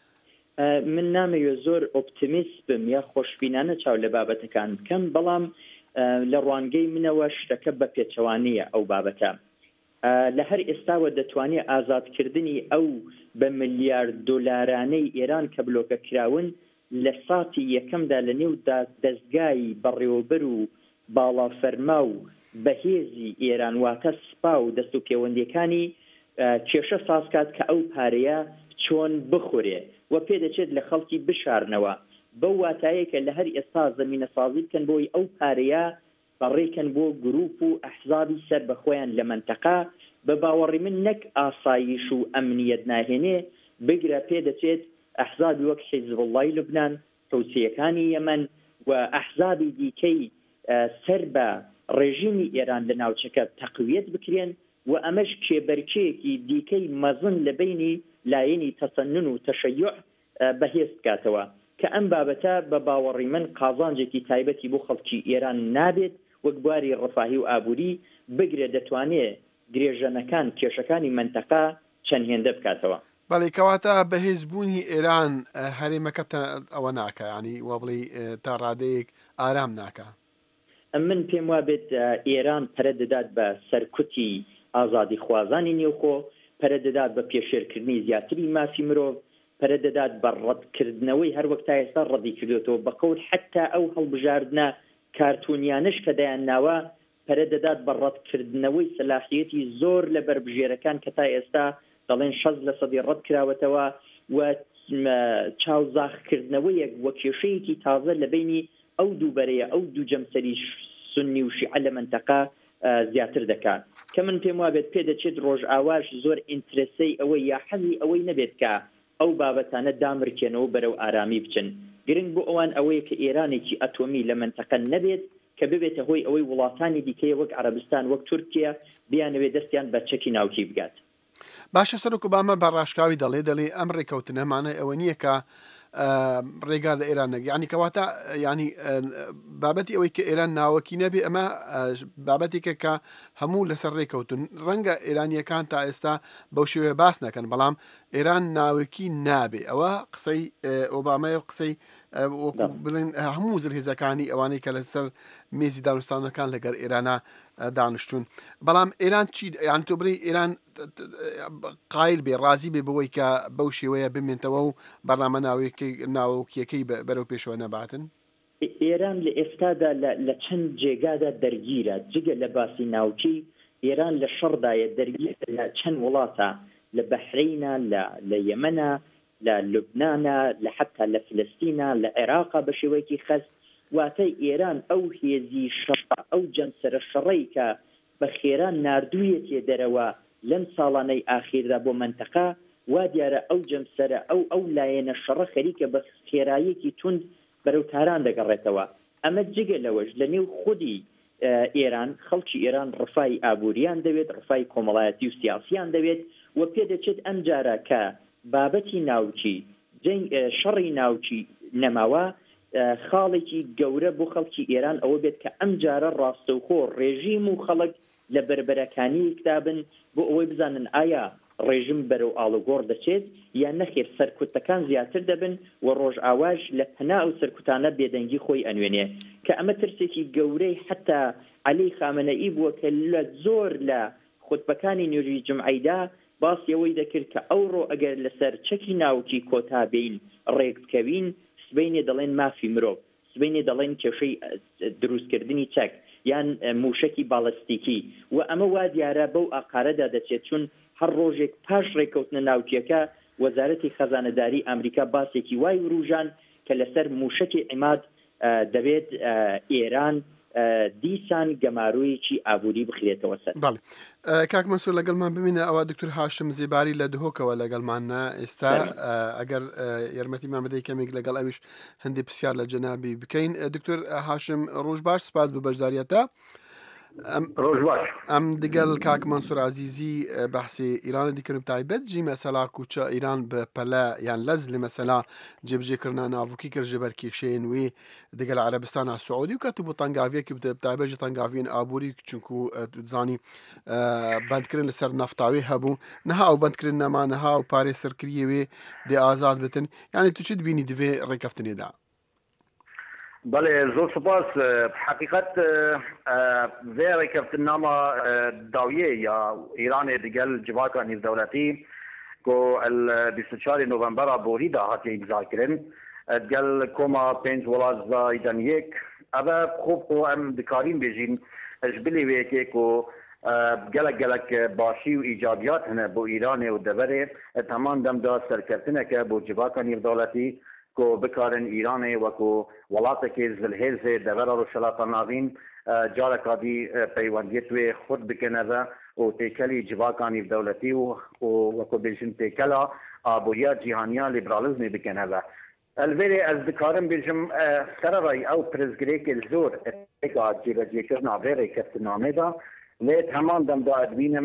من نامەوێ زۆر ئۆپتیمیست بم یا خۆشبینانە چاو لە بابەتەکان بکەم، بەڵام لە ڕوانگەی منەوە شتەکە بە پێچەوانیە ئەو بابەتە. لە هەر ئێستاوە دەتوانێت ئازادکردنی ئەو بە ملیارد دۆلارانەی ئێران کە بلۆکە کراون لە ساتی یەکەمدا لە نێو دەستگای بەڕێوەبەر و باڵافەرما و بەهێزی ئێران واتە سپا و دەست و پەیوەندیەکانی کێشە سازکات کە ئەو پارەیە چۆن بخورێ و پێدەچێت لە خەڵکی بشارنەوە بەو واتایەکە لە هەر ئێستا زەمینە سازی بکەن بۆی ئەو پارەیە بەڕێکن بۆ گروپ و ئەحزابی سەر بەخۆیان لە منتەقا بە باوەڕی من نەک ئاسایش و ئەمنیەت ناهێنێ بگرە پێدەچێت ئەحزابی وەک حیزب اللهی لوبنان، حوتیەکانی یەمەن و ئەحزابی دیکەی سەر بە ڕێژیمی ئێران لە ناوچەکە تەقویەت بکرێن و ئەمەش کێبەرکەیەکی دیکەی مەزن لە بینی لایەنی تەسەنن و تەشەیوع بەهێز بکاتەوە کە ئەم بابەتە بە باوەڕی من قازانجێکی تایبەتی بۆ خەڵکی ئێران نابێت وەک بواری ڕفاهی و ئابووری بگرێ دەتوانێت درێژەنەکان کێشەکانی منتەقا چەند هێندە بکاتەوە. بەڵێ کەواتە بەهێزبوونی ئێران هەرێمەکە ئەوە ناکە ینی وە بڵێ تا ڕادەیەک ئارام ناکە. من پێم وا بێت ئێران پەرە دەدات بە سەرکوتی ئازادی خوازانی نێوخۆ، پەرە دەدات بە پێشێرکردنی زیاتری مافی مرۆڤ، پەرە دەدات بە ڕەتکردنەوەی هەر وەک تا ئێستا ڕەدی کردوێتەوە بە قەول حتا ئەو هەڵبژاردنە کارتونیانش کە دەیان ناوە پەرە دەدات بە ڕەتکردنەوەی سەلاحیەتی زۆر لە بەربژێرەکان کە تا ئێستا دەڵێن 60% ڕەت کراوەتەوە و چاوزاخکردنەوەیەک وە کێشەیەکی تازە لە بینی ئەو دووبەرەیە ئەو دوو جەمسەری سنی و شیعە لە منتەقا زیاتر دەکات کە من پێم وابێت پێدەچێت ڕۆژ ئاواش زۆر ئینترەسەی ئەوەی یا حەزی ئەوەی نەبێت کە ئەو بابەتانە دامرکێنەوە بەرەو ئارامی بچن. گرنگ بۆ ئەوان ئەوەیە کە ئێرانێکی ئەتۆمی لە منتەقە نەبێت کە ببێتە هۆی ئەوەی وڵاتانی دیکەیە وەک عەرەبستان وەک تورکیا بیانەوێت دەستیان بە چەکی ناوکی بگات. باشە سەرۆک ئۆباما بە ڕاشکاوی دەڵێ ئەم ڕێکەوتنە مانای ئەوە نییە کە ڕێگا لە ئێران نەگە ینی کەواتە ینی بابەتی ئەوەی کە ئێران ناوەکی نەبێ ئەمە بابەتێکە کە هەموو لەسەر ڕێکەوتن ڕەنگە ئێرانیەکان تا ئێستا بەو شێوەیە باس نەکەن بەڵام ئێران ناوەکی نابێ ئەوە قسەی ئۆبامای و قسەی بڵێن هەموو زرهێزەکانی ئەوانەی کە لەسەر مێزی دانوستانەکان لەگەر ئێرانە دانیشتون. بەڵام ئێران چی یان تۆ بڵێ ئێران قایل بێ ڕازی بێ بەوەی کە بەو شێوەیە بمێنتەوە و بەرنامە ناوەکیەکەی بەرەو پێشەوە نەباتن؟ ئێران لە ئێستادا لە چەند جێگادا دەرگیرە جگە لە باسی ناوچی ئێران لە شەڕدایە دەرگیر لە چەند وڵاتە لە بەحرینە لە یەمەنە لە لوبنانە لە حتا لە فلستینە لە عێراقا بە شێوەیەکی خەست واتای ئێران ئەو هێزی شەڕ ئەو جەمسەرە شەڕەی کە بە خێران ناردوویەتێ دەرەوە لەم ساڵانەی ئاخیردا بۆ منتەقا وا دیارە ئەو جەمسەرە ئەو لایەنە شەڕە خەریکە بە خێراییەکی توند بەرەو تاران دەگەڕێتەوە. ئەمە جگە لەوەش لە نێو خودی ئێران خەڵکی ئێران ڕفای ئابووریان دەوێت ڕفای کۆمەڵایەتی و سیاسیان دەوێت و پێدەچێت ئەم جارە کە بابەتی ناوچی شەڕی ناوچی نەماوە خاڵێکی گەورە بۆ خەڵکی ئێران ئەوە بێت کە ئەم جارە ڕاستەوخۆ ڕێژیم و خەڵک لە بربەرەکانی کتابن بۆ ئەوەی بزانن ئایا ڕێژم بەرەو ئاڵوگۆڕ دەچێت یان نەخێر سەرکوتەکان زیاتر دەبن و ڕۆژ ئاواژ لە پەنا ئەو سەرکوتانە بێدەنگی خۆی ئەنوێنێ کە ئەمە ترسێکی گەورەی حتا عەلی خامنەئی بووە کە لە زۆر لە خوتبەکانی نوێژی جمعەیدا باسی ئەوەی دەکرد کە ئەوڕۆ ئەگەر لەسەر چەکی ناوکی کۆتا بین ڕێک بکەوین سبەینێ دەڵێن مافی مرۆڤ سبەینێ دەڵێن کێشەی دروستکردنی چەک یان موشکی باڵستیکی و ئەمە وا دیارە بەو ئاقارەدا دەچێت چون هەر ڕۆژێک پاش ڕێکەوتنە ناوکیەکە وەزارەتی خەزانەداری ئەمریکا باسێکی وای وروژان کە لەسەر موشکی عیماد دەبێت ئێران دیسان گەمارویەکی ئابووری بخرێتەوە سەر. بەڵێ کاک مەسوور لەگەڵمان ببینە ئەوە دکتور هاشم زێباری لە دهۆکەوە لەگەڵمانە ئێستا ئەگەر یارمەتیمان بدەی کەمێک لەگەڵ ئەویش هەندێک پرسیار لە جەنابی بکەین. دکتور هاشم ڕۆژ باش سپاس بە بەشداریەتە. ام دقل كاك منصور عزيزي بحثي ايران دي كرم تايبت جي مثلا كوتشا ايران ببلا يعني لزل مثلا جيب جيكرنا نافوكي كر جبر كيشين وي دقل عربستان السعودي وكاتبو طنقافيه كي بتايبت جي طنقافين ابوري چونكو تزاني بند كرن لسر نفتاوي هبو نها او بند كرن ما نها او باري سركريه وي دي ازاد بتن يعني تشد بيني دفي ركفتني دا بله زور سپاس حقیقت وی کفتنامه داویه یا ایران دیگل جواکا نیز دولتی کو ال 24 نوامبر بوری دا هاتی امضا کردن دیگل کوما 5 ولات زایدن یک اما خوب کو ام دکاریم بجین اجبلی وی که کو گلک باشی و ایجابیات هنه بو ایران و دبره تمام دم دا سرکرتنه که بو جواکا نیز دولتی کو بکارن ایران و کو ولاته که زلهز دور روشلات ناوین جارکا دی پیوندیت و خود بکنه و تکلی جواکانی دولتی و کو بیشن تکلا آبوریا جهانیا لیبرالیزم بکنه الویری از دکارم بیشم سرای او پرزگری که زور اگه جیبه کرنا ویری کفت نامه دا لی تمام دم دا ادوینم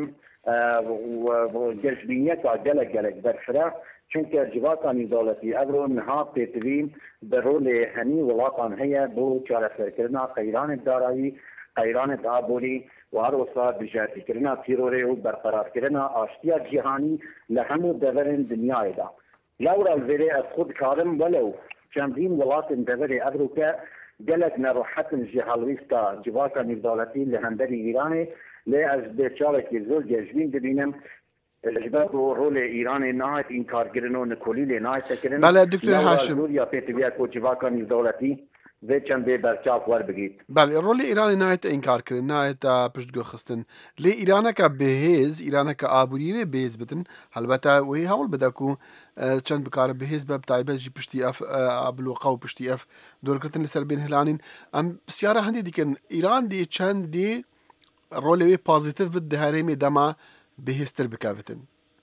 و جشبینیت و گلک برفره چونکه جواکانی دولتی ابرو نها پیتوین به رول هنی ولاتان هیا بو چارسر کرنا قیران دارایی قیران آبوری و هر وصا بجاتی کرنا تیروره و برقرار کرنا آشتیا جهانی لهمو دورن دنیای دا لورا الویره از خود کارم ولو چندین ولات دور ابرو که گلک نروحت جهالویستا جواکانی دولتی لهندری ایرانی لی از بیچاره که زور جشبین ببینم الجباب رول ایران نهایت انکار کردن و نکولیل نهایت کردن. بله دکتر هاشم. یا پیتویا کوچیواکانی دولتی و چند برچاف ور بگید. بله رول ایران نهایت انکار کردن نهایت پشتگو خستن. لی ایران که بهز ایران که آبوری و بهز بتن البته وی حال بده کو چند بکار بهز باب تایبه جی پشتی اف ابلوقا و پشتی اف دور کردن لسر بین هلانین ام بسیار هندی دیکن ایران دی چند دی رول وی پازیتیو بده هرمی دما بهستر بكافتن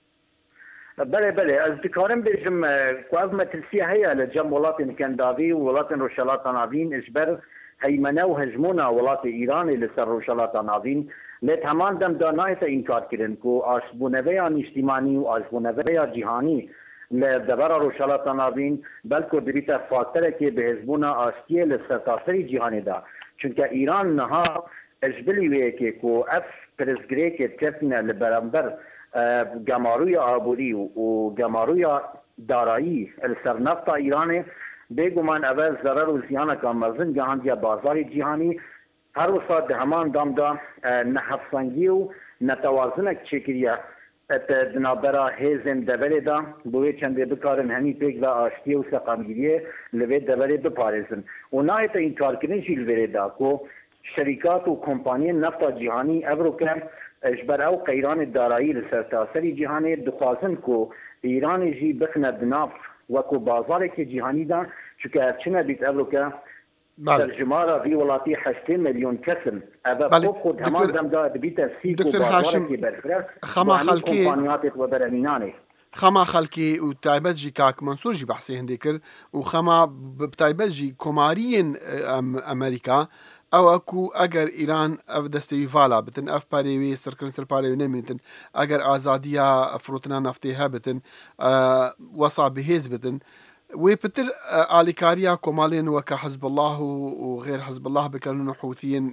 بله از دکارم بیشم قاز متلسیه هیا لجم ولات کنداوی و ولات روشلات ناوین اجبر هیمنه و هجمونا ولات ایران لسر روشلات ناوین لتمان دم دانایت انکار کردن کو آشبونویا اجتماعی و آشبونویا جهانی لدبر روشلات ناوین بلکه دریتا فاکتره که به هجمونا آشتیه لسر تاثری جهانی دا چونکه ایران نها اجبلی وی که کو اف پرزگری که کسنه لبرانبر گماروی آبوری و گماروی دارایی السرنفت ایران بگمان اول ضرر و زیان که مزن جهان یا بازار جهانی هر وسط همان دام دا نحفظنگی و نتوازنک چکریه دنابرا هیزن دوره دا بوی چنده بکارن همی پیک و آشتی و سقامگیریه لوی دوره بپارزن و نایت این کار کنن جیل وره دا که شرکات و کمپانی نفت جهانی ابرو که اجبر او قیران دارایی لسر تاثری جهانی دخوازن که ایران جی بخند نفت و که بازار که جهانی دا چونکه چنه بیت ابرو که ترجمارا وی ولاتی 8 میلیون کسن اما خوب خود همان دم دا بیت سیک و بازار که برفرست خما خلکی کمپانیات و برمینانه خما خلکی و تایبت جی کاک منصور جی بحثی هنده کرد و خما بتایبت جی کمارین امریکا او اكو اگر ایران اف دستوی فالا بتن اف پاریوی سرکرن سر پاریوی نمینتن اگر آزادیا فروتنا نفتیها بتن وصا بهیز بتن وی پتر آلیکاریا کمالین وکا حزب الله و غیر حزب الله بکنون حوثیین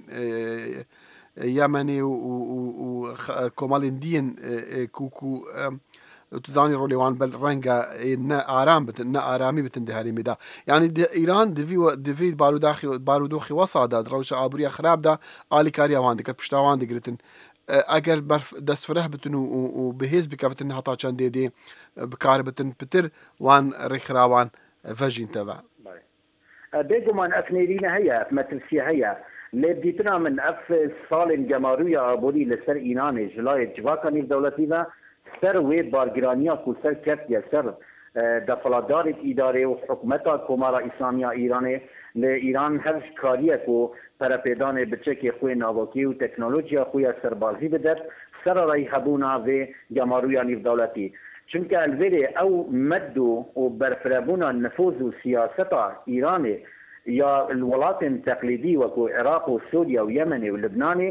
یمنی و کمالین دین کوکو تزاني رولي وان بل رنجا نا آرام بتن نا آرامي بتن دهاري مدا يعني إيران دفي بارودوخي وصادات روش آبوريا خراب دا آلي كاريا وان دكت بشتا وان دقرتن اگر برف دست فرح بتن و بهز بكافتن حتا چند دي بكار بتن بتر وان رخراوان فجين تبع بيجو من أفنيرين هيا مثل هيا اللي بديتنا من أف صال جمارويا آبوري لسر إيران جلاي جواكاني دولتي سر وی بارگرانیا کو سر کف یا سر دفلادار اداره و حکومت کمارا اسلامی ایران ل ایران هر کاریه کو پرپیدان بچه که خوی نواکی و تکنولوژیا خوی سربازی بدر سر رای حبونا و جماروی نیف دولتی چونکه الویره او مدو و برفرابونا نفوذ و سیاست ایران یا الولايات التقليدية وكو العراق وسوريا ويمن ولبنان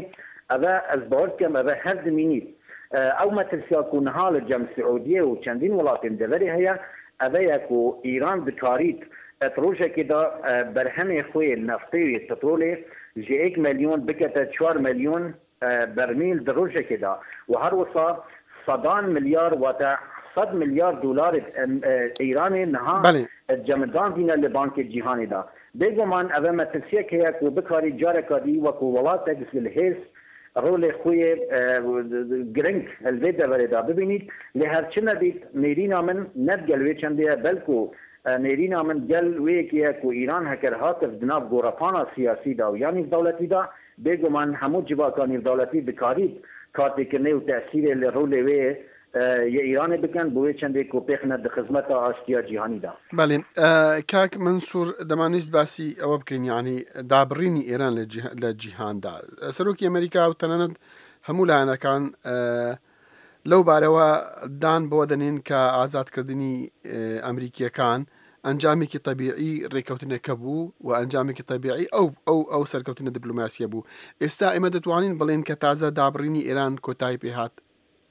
ئەە ئەس باوەڕ بکەم ئەە هەر دمینیت ئەو مەترسیا کوونها لە جەم سعودیە و چەندین وڵاتین دەڤەری هەیە ئەvەیەک و ئیران بکاریت ڕۆژێکیدا بەرهەمێ خۆی نەفتەوی پەترۆلێ ji 1 ملیۆن بکەتە 4 ملیۆن بەرمیل di ڕۆژێکیدا و هەروەسا 100 ملیار واتە 100 ملیار دلار ئیرانê niha cemidandîne li bankê cîhanê da bêguman ev metirsiyek heye ku bikarî careka dî wekû welatek zilhêz rolê xwe giring helvê deverê da bibînît lê herçine dît nêrîna min nedgel wê çendê belku nêrîna min gel wêyekî ku îran heker hatif di nav gorepana siyasî da û ya nîvdewletî da bêguman hemû civaka nîvdewletî bikarît kartêkirine û tesîrê li rolê wê یە ئیرانê bikin بۆ wê çendê ku pêxine di xizmeta aştiya cîhanî da. Belê kak Mensûr demanîst basî ew bikin yanî dabirînî Îran li cîhanda. Serokê Amerîka û tenênet hemû layanekan lew barewe dan bo denên ka azadkirdinî Amerîkiyekan encamekî tebîî rêkewtineke bû û encamekî tebîî ew serkewtina diplomasiyê bû. Êsta ئێمە دەتوانین بڵێن کە تازە دابڕینی ئێران کۆتایی پێ هات.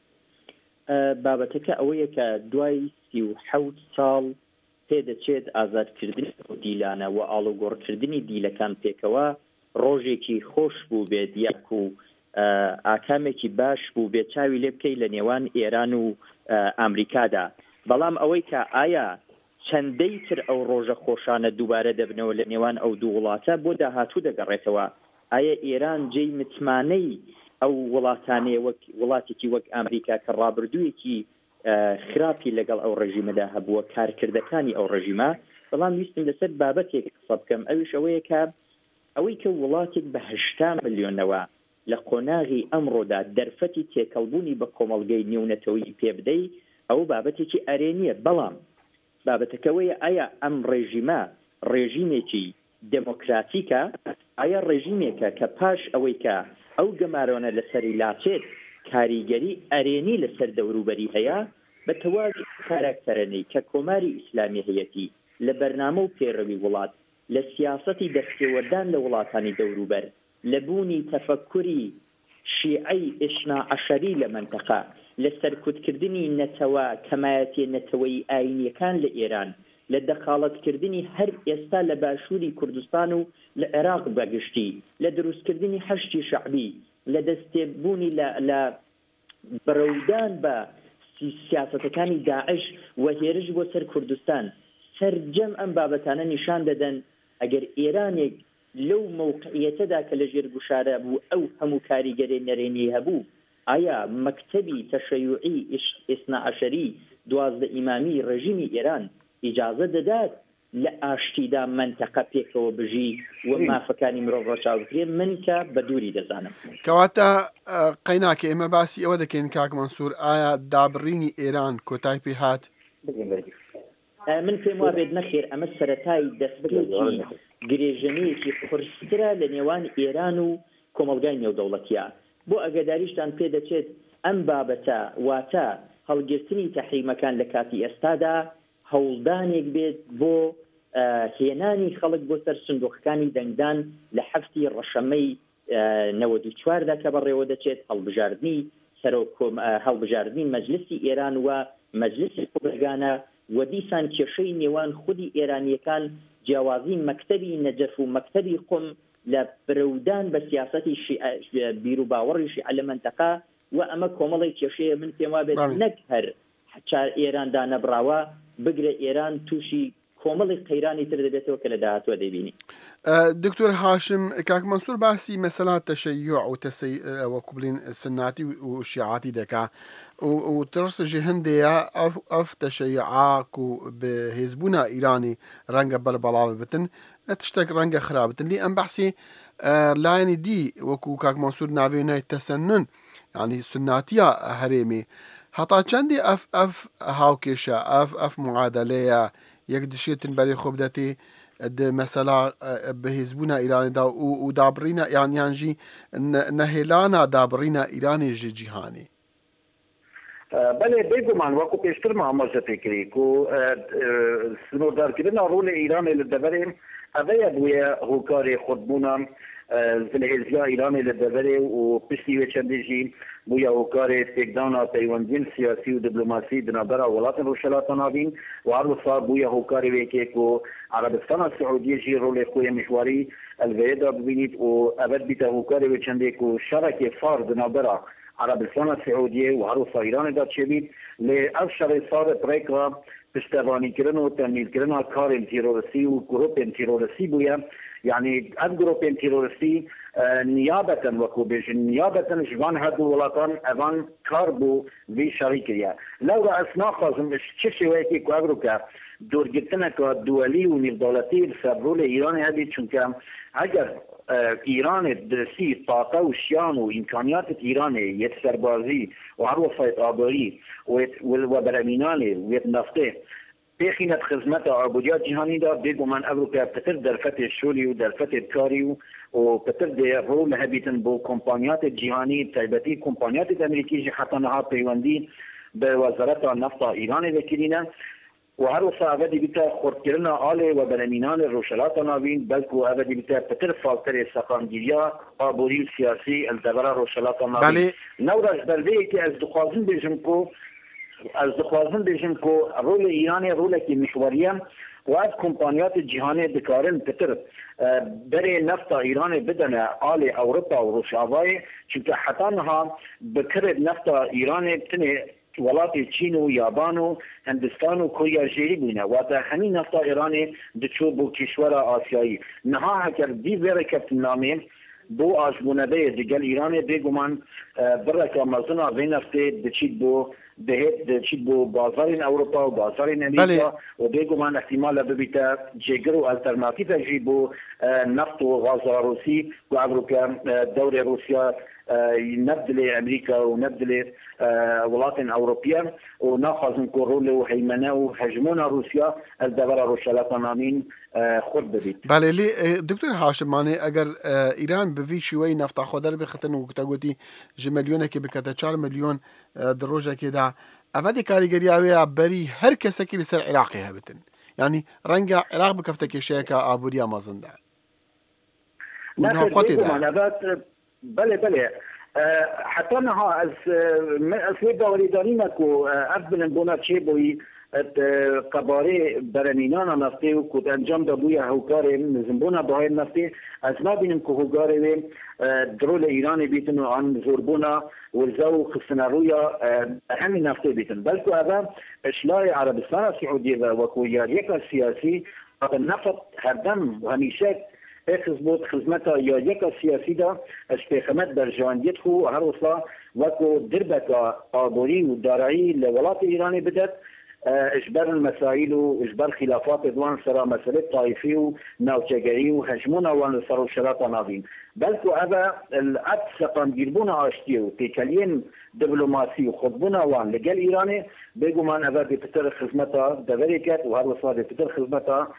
بابەتەکە ئەوەیە کە دوای 37 ساڵ پێدەچێت ئازادکردنی دیلانە و ئاڵوگۆڕکردنی دیلەکان پێکەوە ڕۆژێکی خۆش بوو بێت یاک و ئاکامێکی باش بوو بێت چاوی لێ بکەی لە نێوان ئێران و ئەمریکادا بەڵام ئەوەی کە ئایا چەندەی تر ئەو ڕۆژە خۆشانە دووبارە دەبنەوە لە نێوان ئەو دوو وڵاتە بۆ داهاتوو دەگەڕێتەوە ئایا ئێران جێی متمانەی ئەو وڵاتانەیە وەک وڵاتێکی وەک ئەمریکا کە ڕابردوویەکی خراپی لەگەڵ ئەو ڕژیمەدا هەبووە کارکردەکانی ئەو ڕژیمە بەڵام ویستم لەسەر بابەتێک قسە بکەم ئەویش ئەوەیە کە ئەوەی کە وڵاتێک بە 80 ملیۆنەوە لە قۆناغی ئەمڕۆدا دەرفەتی تێکەڵبوونی بە کۆمەڵگەی نێونەتەوەی پێ بدەی ئەو بابەتێکی ئەرێنیە بەڵام بابەتەکەوەیە ئایا ئەم ڕێژیمە ڕێژیمێکی دموکراتیکە ئایا ڕێژیمێکە کە پاش ئەوەی کە ئەو گەمارۆنە لەسەری لاچێت کاریگەری ئەرێنی لەسەر دەوروبەری هەیە بە تەواوی کاراکتەرەنەی کە کۆماری ئیسلامی هەیەتی لە بەرنامە و پێڕەوی وڵات لە سیاسەتی دەستێوەردان لە وڵاتانی دەوروبەر لە بوونی تەفەکوری شیعەی ئیسنا عەشەری لە منتەقە لە سەرکوتکردنی نەتەوە کەمایەتی نەتەوەی ئاینیەکان لە ئێران لە دەخاڵەتکردنی هەر ئێستا لە باشووری کوردستان و لە عێراق بەگشتی لە دروستکردنی هەشتی شەعبی لە دەستێبوونی لە بەرەودان بە سیاسەتەکانی داعش و هێرش بۆ سەر کوردستان سەرجەم ئەم بابەتانە نیشان دەدەن ئەگەر ئێرانێک لەو موقعیەتەدا کە لە ژێرگوشارە بوو ئەو هەموو کاریگەری نەرێنی هەبوو ئایا مەکتەبی تەشەیوعی ئیسنا عەشەری 12 ئیمامی ڕژیمی ئێران ئیجازە دەدات لە ئاشتیدا منتەقە پێکەوە بژی و مافەکانی مرۆڤ ڕەچاوکرێ من کە بە دووری دەزانم کەواتە قەیناکە ئێمە باسی ئەوە دەکەین کاک مەنسوور ئایا دابڕینی ئێران کۆتای پێ هات من پێم وا بێت نەخێر ئەمە سەرەتای دەستپێکی گرێژەنەیەکی قورسترە لە نێوان ئێران و کۆمەڵگای نێودەوڵەتیە بۆ ئەگەداریشتان پێدەچێت ئەم بابەتە واتە هەڵگرتنی تەحریمەکان لە کاتی ئێستادا هەوڵدانێک بێت بۆ هێنانی خەڵک بۆ سەر سندوقەکانی دەنگدان لە هەفتی ڕەشەمەی 94دا کە بەڕێوە دەچێت هەڵبژاردننی مەجلیسی ئێران و مەجلیسی قوبرگانە و دیسان کێشەی نێوان خودی ئێرانیەکان جیاوازی مەکتەبی نەجەف و مەکتەبی قوم لە برەودان بە سیاسەتی بیر و باوەڕی شیعە لە منتەقە و ئەمە کۆمەڵی کێشەیە من پێم وا بێت نەک هەر چار ئێراندا نەبراوە بگرە ئێران تووشی کۆمەڵی قەیرانی تر دەبێتەوە کە لە داهاتوە دەبینی. دکتۆر هاشم کاک مەنسوور باسی مەسەلا تەشەیع و وەکو بڵین سناتی و شیعاتی دەکا و ترسژی هەندەیە ئەف تەشەیعاک و بەهێزبوونا ئیرانی ڕەنگە بەربەڵاو بتن تشتێک ڕەنگە خراپتن لی ئەم بەحسی لایەنی دی وەکو کاک مەنسوور ناوێنای تەسەنن ینی سناتیە هەرێمی هەتا چەندی ئەف هاوکێشە ئەف معادلەیە یەک دشێتن بەرێ خۆ بدەتێ مەسەلا بەهێزبوونا ئیرانیدا و دابڕینە یانیانژی نەهێلانا دابڕینە ئیرانێژی جیهانی بەێ بێگومان وەکو پێشتر مامۆژە پێکری و سنووردارکردنە ڕوونی ئیرانی لە دەبەرێن ئەvەیە بووە هۆکاری خودبوونە الهێزیا ئیرانی لە دەبەرێ و پشتی وێ چەندێژی بووە هۆکارێ تێکدانا پەیوەندین سیاسی و دیبلۆماسی بنابەرە وڵاتە ڕۆژهەڵاتە ناوین و هەروەسا بووە هۆکاری وێکێک و عەرەبستانە سعودیەژی ڕۆڵێ خۆی میشواری ئەلڤەیەدا ببینیت و ئەبەت بیتە هۆکاری وێ چەندێک و شەڕێکی فار بنابەرە عەرەبستانە سعودیە و هەروەسا ئیرانێدا چێبیت لێ ئەو شەڕێ ساڕە پڕێکڕە پشتەوانیکردن و تەمویلکردنا کارên تیرۆریستی و گروپên تیرۆریستی بووە يعني ام جروبين تيرورستي نيابة وكوبيجن نيابة جوان هادو ولاتان اوان كاربو في شريكية لو رأسنا خازم تشي ويكي كوابروكا دور جتنا كدولي ونفدولتي بسبرول ايران هذه چونك اگر ايران درسي طاقة وشيان وامكانيات ايران يتسربازي وعروفة آباري وبراميناني ويتنفته بخینت خدمت عبودیات جهانی دا بگو من اوروپا پتر در فتح شولی و در فتح کاری و پتر در رول هبیتن بو کمپانیات جهانی تایبتی کمپانیات امریکی جی حتی نها پیوندی به وزارت نفت ایران وکیلینه و هر وسا اودی بیتا خورد آله و برامینان روشلات ناوین بلکو اودی بیتا پتر فالتر سقانگیریا آبوری و سیاسی الدبر روشلات ناوین نورش بلده که از دخوازن بیجم کو از دخوازن بیشم که رول ایرانی رول که مشوریه و از کمپانیات جهانی بکارن پتر برای نفت ایران بدن آل اوروپا و روشاوای چونکه حتی نها بکرد نفت ایران بتنه ولات چین و یابان و هندستان و کوریا جیری بینه و تا همین نفت ایرانی دچو بو کشور آسیایی نها هکر دی ویره کفت نامه بو آزمونده دیگل ایران بگومان برک آمازونا وی نفته دچید بو دهت چی بو بازار اروپا و بازار امریکا و بگو من احتمال ببیتا جگر و الترناتیو جیبو نفت و غاز روسی و اروپا دور روسیا نبدل امریکا و نبدل ولات اوروبيه وناخذ رول وهيمنه وهجمون روسيا الدبر روشلات نامين خود بدید. بله لی دکتر هاشمانی اگر ایران به وی شوی نفت خودر بختن و کتاگوتی جملیونه که بکته 4 میلیون دروجه که دا افادی کاریگری اوی بری هر کس کی لسر عراقی هبتن یعنی رنگ عراق بکفته که شیکا آبوریا مازنده نه قطعی ده بله حتی نها از ویداوری داریم که افبلن بونا چه بوی قباره برمینان نفتی و کد انجام دا بوی هوکار زنبونا باهای نفتی از ما بینیم که هوکار درول ایرانی بیتن و آن زوربونا ورزاو خسنارویا همین نفتی بیتن بلکه اوه اشلاع عربستان سعودی و وکویار یک سیاسی نفت هر دم و همیشه خدمت خدمتا یا یک سیاسی دا استخدامات در جواندیت خو هر وصلا وکو دربک آبوری و دارایی لولات ایرانی بدد اجبار المسائل و اجبار خلافات دوان سرا مسئله طائفی و نوچگری و هجمون وان سر و شراط ناوین بلکو اوه العد سقام گیربون آشتی و تیکلین دیپلماسی و خطبون وان لگل ایرانی بگو من اوه بپتر خدمتا دوری کت و هر وصلا بپتر خدمتا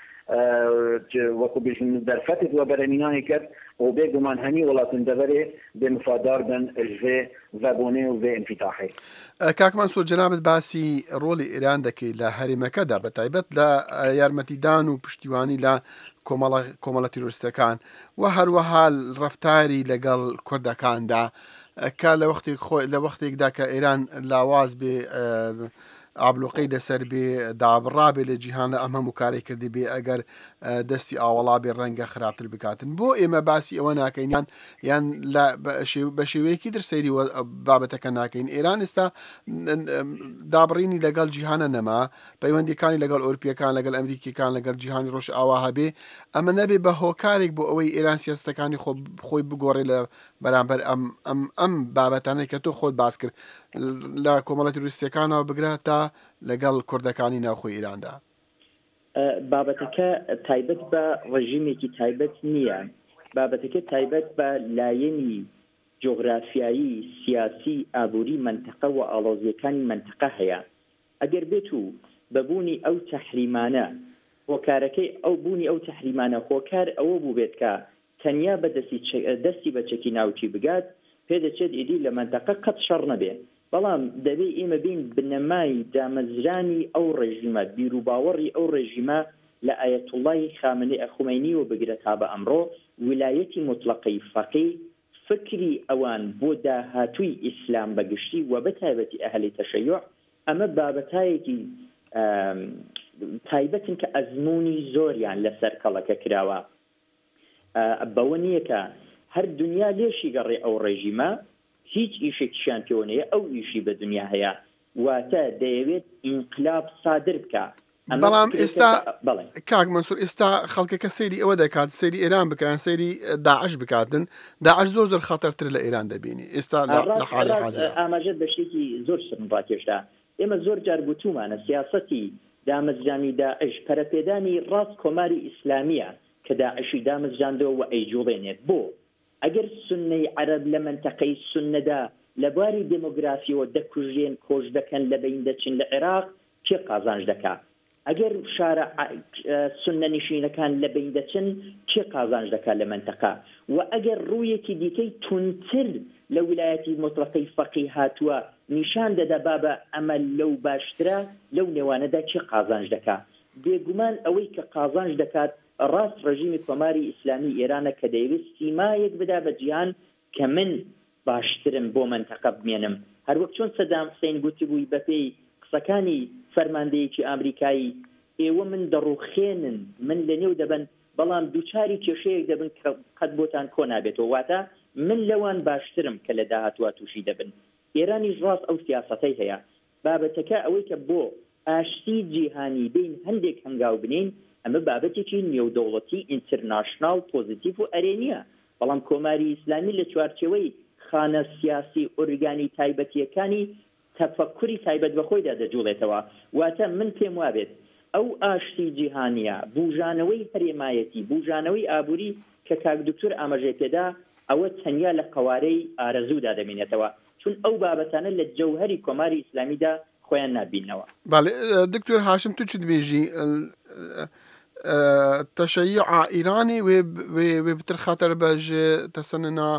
وكو بيجن درفتت وبرميناني كت وبيجو من هني ولاتن دبري بمفادار بن اجفي وابوني وفي انفتاحي كاك منصور جنابت باسي رول ايران دكي لا هرمكه دا بتايبت لا يارمتيدان وبشتيواني لا كومالا تيرورستكان وهروها الرفتاري لقل كردكان دا كان لوقتك دا كايران لاواز ب عبلوقی لەسەر بێ دابڕابێ لە جیهان لە ئەمە مکاری کردی بێ ئەگەر دەستی ئاوەڵا بێ ڕەنگە خراپتر بکاتن بۆ ئێمە باسی ئەوە ناکەین یان بە شێوەیەکی درسەیری بابەتەکە ناکەین ئێران ئێستا دابڕینی لەگەڵ جیهانە نەما پەیوەندیەکانی لەگەڵ ئۆروپیەکان لەگەڵ ئەمریکیەکان لەگەڵ جیهانی ڕۆژ ئاوا هەبێ ئەمە نەبێ بە هۆکارێک بۆ ئەوەی ئێران سیاستەکانی خۆی بگۆڕێ لە بەرامبەر ئەم بابەتانەی کە تۆ خۆت باس کرد لە کۆمەڵە تروریستیەکانەوە بگرێت تا لەگەڵ کوردەکانی ناوخۆی ئیراندا بابەتەکە تایبەت بە ڕژیمێکی تایبەت نییە بابەتەکە تایبەت بە لایەنی جۆغرافیایی سیاسی ئابووری منتەقە و ئاڵۆزیەکانی منتەقە هەیە ئەگەر بێت و بەبوونی ئەو تەحریمانە هۆکارەکەی ئەو بوونی ئەو تەحریمانە هۆکار ئەوە بوو بێت کە تەنیا بە دەستی بە چەکی ناوچی بگات پێدەچێت ئیدی لە منتەقە قەت شەڕ نەبێ بەڵام دەبێ ئێمە بین بنەمای دامەزرانی ئەو ڕێژیمە بیرروباوەڕی ئەو ڕێژیمە لە ئایەت الله خومینی و بگرە تا بە ئەمڕۆ ویلایەتی مطلقەی فەقیه فکری ئەوان بۆ داهاتووی ئیسلام بەگشتی و بەتایبەتی ئەهلی تەشەیوع ئەمە بابەتایەکی تایبەتن کە ئەزموونی زۆریان لەسەر کەڵەکە کراوە بەوە نییە کە هەر دنیا لێشی گەڕێ ئەو ڕێژیمە هیچ ئیشێکیشیان پێوە نیە ئەو ئیشی بە دنیا هەیە واتە دەیەوێت ئینقلاب صادر بکە بەڵام ئێستا کاک مەنسوور ئێستا خەڵکەکە سەیری ئەوە دەکات سەیری ئێران بکەن سەیری داعش بکاتن داعش زۆر زۆر خەتەرتر لە ئێران دەبینی ئێستا لە حاڵی حاضر ئاماژەت بە شتێکی زۆر سرنڕاکێشدا ئێمە زۆر جار گوتومانە سیاسەتی دامەزرانی داعش پەرەپێدانی ڕاست کۆماری ئیسلامیە کە داعشی دامەزراندەوە و ئەیجوڵێنێت بۆ ئەگەر سنەی عەرەب لە منتەقەی سنەدا لە بواری دمۆگرافیەوە دەکوژێن کۆش دەکەن لە بین دەچین لە عێراق کێ قازانج دەکات ئەگەر شارە سنە نشینەکان لە بین دەچن کێ قازانج دەکات لە منتەقە و ئەگەر ڕوویەکی دیکەی تونتر لە ویلایەتی مطلقەی فەقیه هاتووە نیشان دەدا بابە ئەمە لەو باشترە لەو نێوانەدا کێ قازانج دەکات بێگومان ئەوەی کە قازانج دەکات ڕاست ڕژیمی کۆماری ئیسلامی ئێرانە کە دەیوێت سیمایەک بدا بە جیهان کە من باشترم بۆ منتەقە بمێنم هەروەک چۆن سەدام حوسێن گوتی بووی بەپێی قسەکانی فەرماندەیەکی ئامریکایی ئێوە من دەڕوخێنن من لە نێو دەبن بەڵام دووچاری کێشەیەک دەبن کە قەت بۆتان کۆ نابێتەوە واتە من لەوان باشترم کە لە داهاتوە تووشی دەبن ئێرانیش ڕاست ئەو سیاسەتەی هەیە بابەتەکە ئەوەی کە بۆ ئاشتی جیهانی بین هەندێک هەنگاو بنین ئەمە بابەتێکی نێودەوڵەتی ئینتەرناشناڵ پۆزیتیڤ و ئەرێنیە بەڵام کۆماری ئیسلامی لە چوارچێوەی خانە سیاسی ئۆرگانی تایبەتیەکانی تەفەکوری تایبەت بەخۆیدا دەجوڵێتەوە واتە من پێم وابێت ئەو ئاشتی جیهانیە بوژانەوەی هەرێمایەتی بوژانەوەی ئابووری کە کاک دکتۆر ئاماژەی پێدا ئەوە تەنیا لە قەوارەی ئارەزوودا دەمێنێتەوە چون ئەو بابەتانە لە جەوهەری کۆماری ئیسلامیدا خۆیان نابینەوە بەڵێ دکتۆر هاشم تو چت بێژی تەشەیع ئیرانی وێ بتر خەتەر بەژ تەسەننا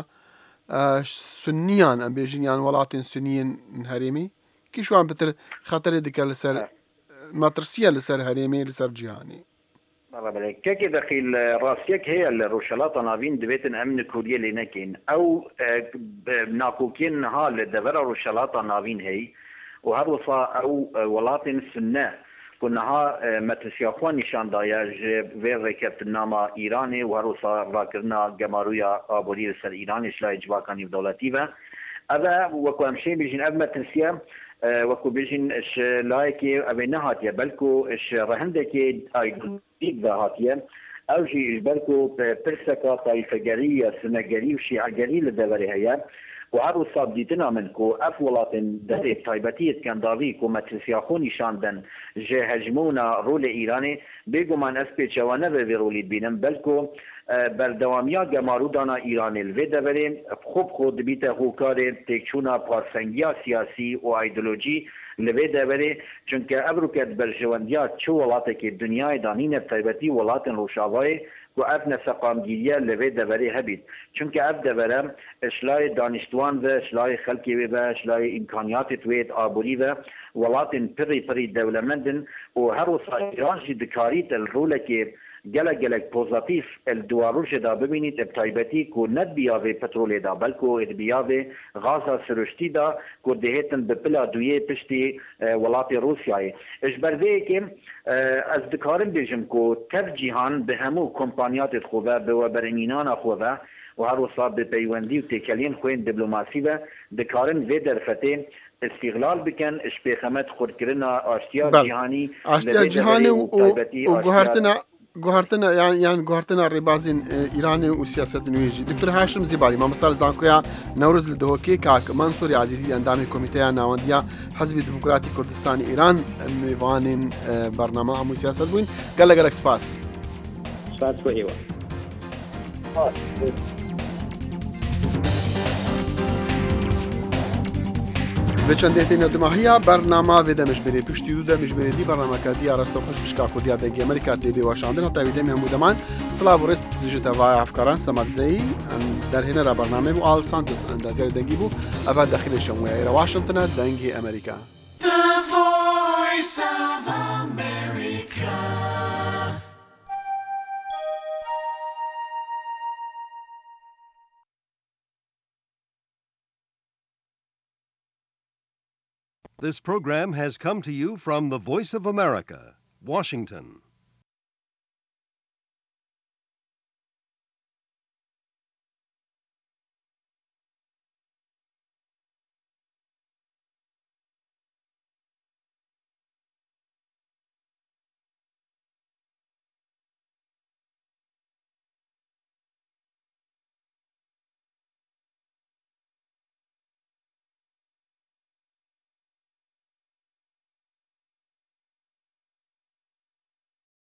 سنیان ئەم بێژینیان وڵاتین سنیین هەرێمی کیشوان بتر خەتەرێ دکە لەسەر مەترسیە لەسەر هەرێمی لەسەر جیهانی كيكي دخيل راسيك هي الروشلات نافين دبيتن امن كوريا لينكين او ناكوكين ها لدبر روشلات نافين هي وهروصا او ولاتن السنة كنها متسياخوان نشان دايا في ركبت النامة ايراني وهروصا راكرنا جمارويا ابولي سر ايراني شلا اجباكاني بدولتيبا هذا وكو امشي بيجين اب متسيا وكو بيجين اش لايكي ابي نهاتيا بلكو اش رهندكي ايديك هاتيا او شي اجبركو برسكا طائفه سنغري وشيعه لدوري هيا وعرو صابديتنا منكو افولاتن دهي تايبتيت كان داريكو متسياخوني شاندن جه هجمونا رول ايراني بيگو من اسبي جوانه به رولید بینم بلکو بردوامیا گمارودانا ایرانی الوی دوریم خوب خود بیت خوکار تکچونا پارسنگیا سیاسی و ایدولوژی لوی دوری چونکه ابروکت برجواندیا چو ولاته که دنیای دانین تایبتی ولاتن روشاوای و ابن سقامگیریه لوی دوری هبید چونکه اب دورم اشلای دانشتوان و اشلای خلقی و اشلای امکانیات توید آبوری و ولاتن پری دولمندن و هر وصا ایران جی دکاریت الروله که گلک پوزاتیف الدواروش دا ببینید ابتایبتی کو ند بیاوه پترول دا بلکو اد بیاوه غازا سرشتی دا کو دهیتن بپلا دویه پشتی ولات روسیای اجبرده که از دکارم بیجم کو تب جیهان به همو کمپانیات خوبه به برنینان خوبه و هر وصا به پیوندی و تکلین خوین دیپلماسی و دکارن و درفته استغلال بکن اشپیخمت خودکرنا آشتیا جیهانی آشتیا جیهانی و گوهرتنا يعني گوهرتنا ربازين ايراني وسياسه نويجي دكتور هاشم زيبالي ما مسال زانكويا نورز لدهوكي كاك منصور عزيزي اندامي كوميتيا ناونديا حزب ديمقراطي كردستان ايران ميوانين برنامج امو سياسه بوين قال لك سباس كويوا بچندێتی نەدماهەیە بەرنامە vێدە مژبێری پشتی دوودە مژبێتی بەڕنامەکە دیارەستە خوش بشکا خودیا دەگی ئەمریکا تێبێ واشاندن هەتاویدەمی هەموو دەمان سلااو ڕێست زیژتەڤای ئافکاران سەمەرزەی دەرهێنەرە بەرنامەی بوو ئال سانتس ئەندازیاری دەنگی بوو ئەڤ دەخیلی شەموویە ئێرە واشنگتنە دەنگی ئەمریکا. The Voice of America. This program has come to you from the Voice of America, Washington.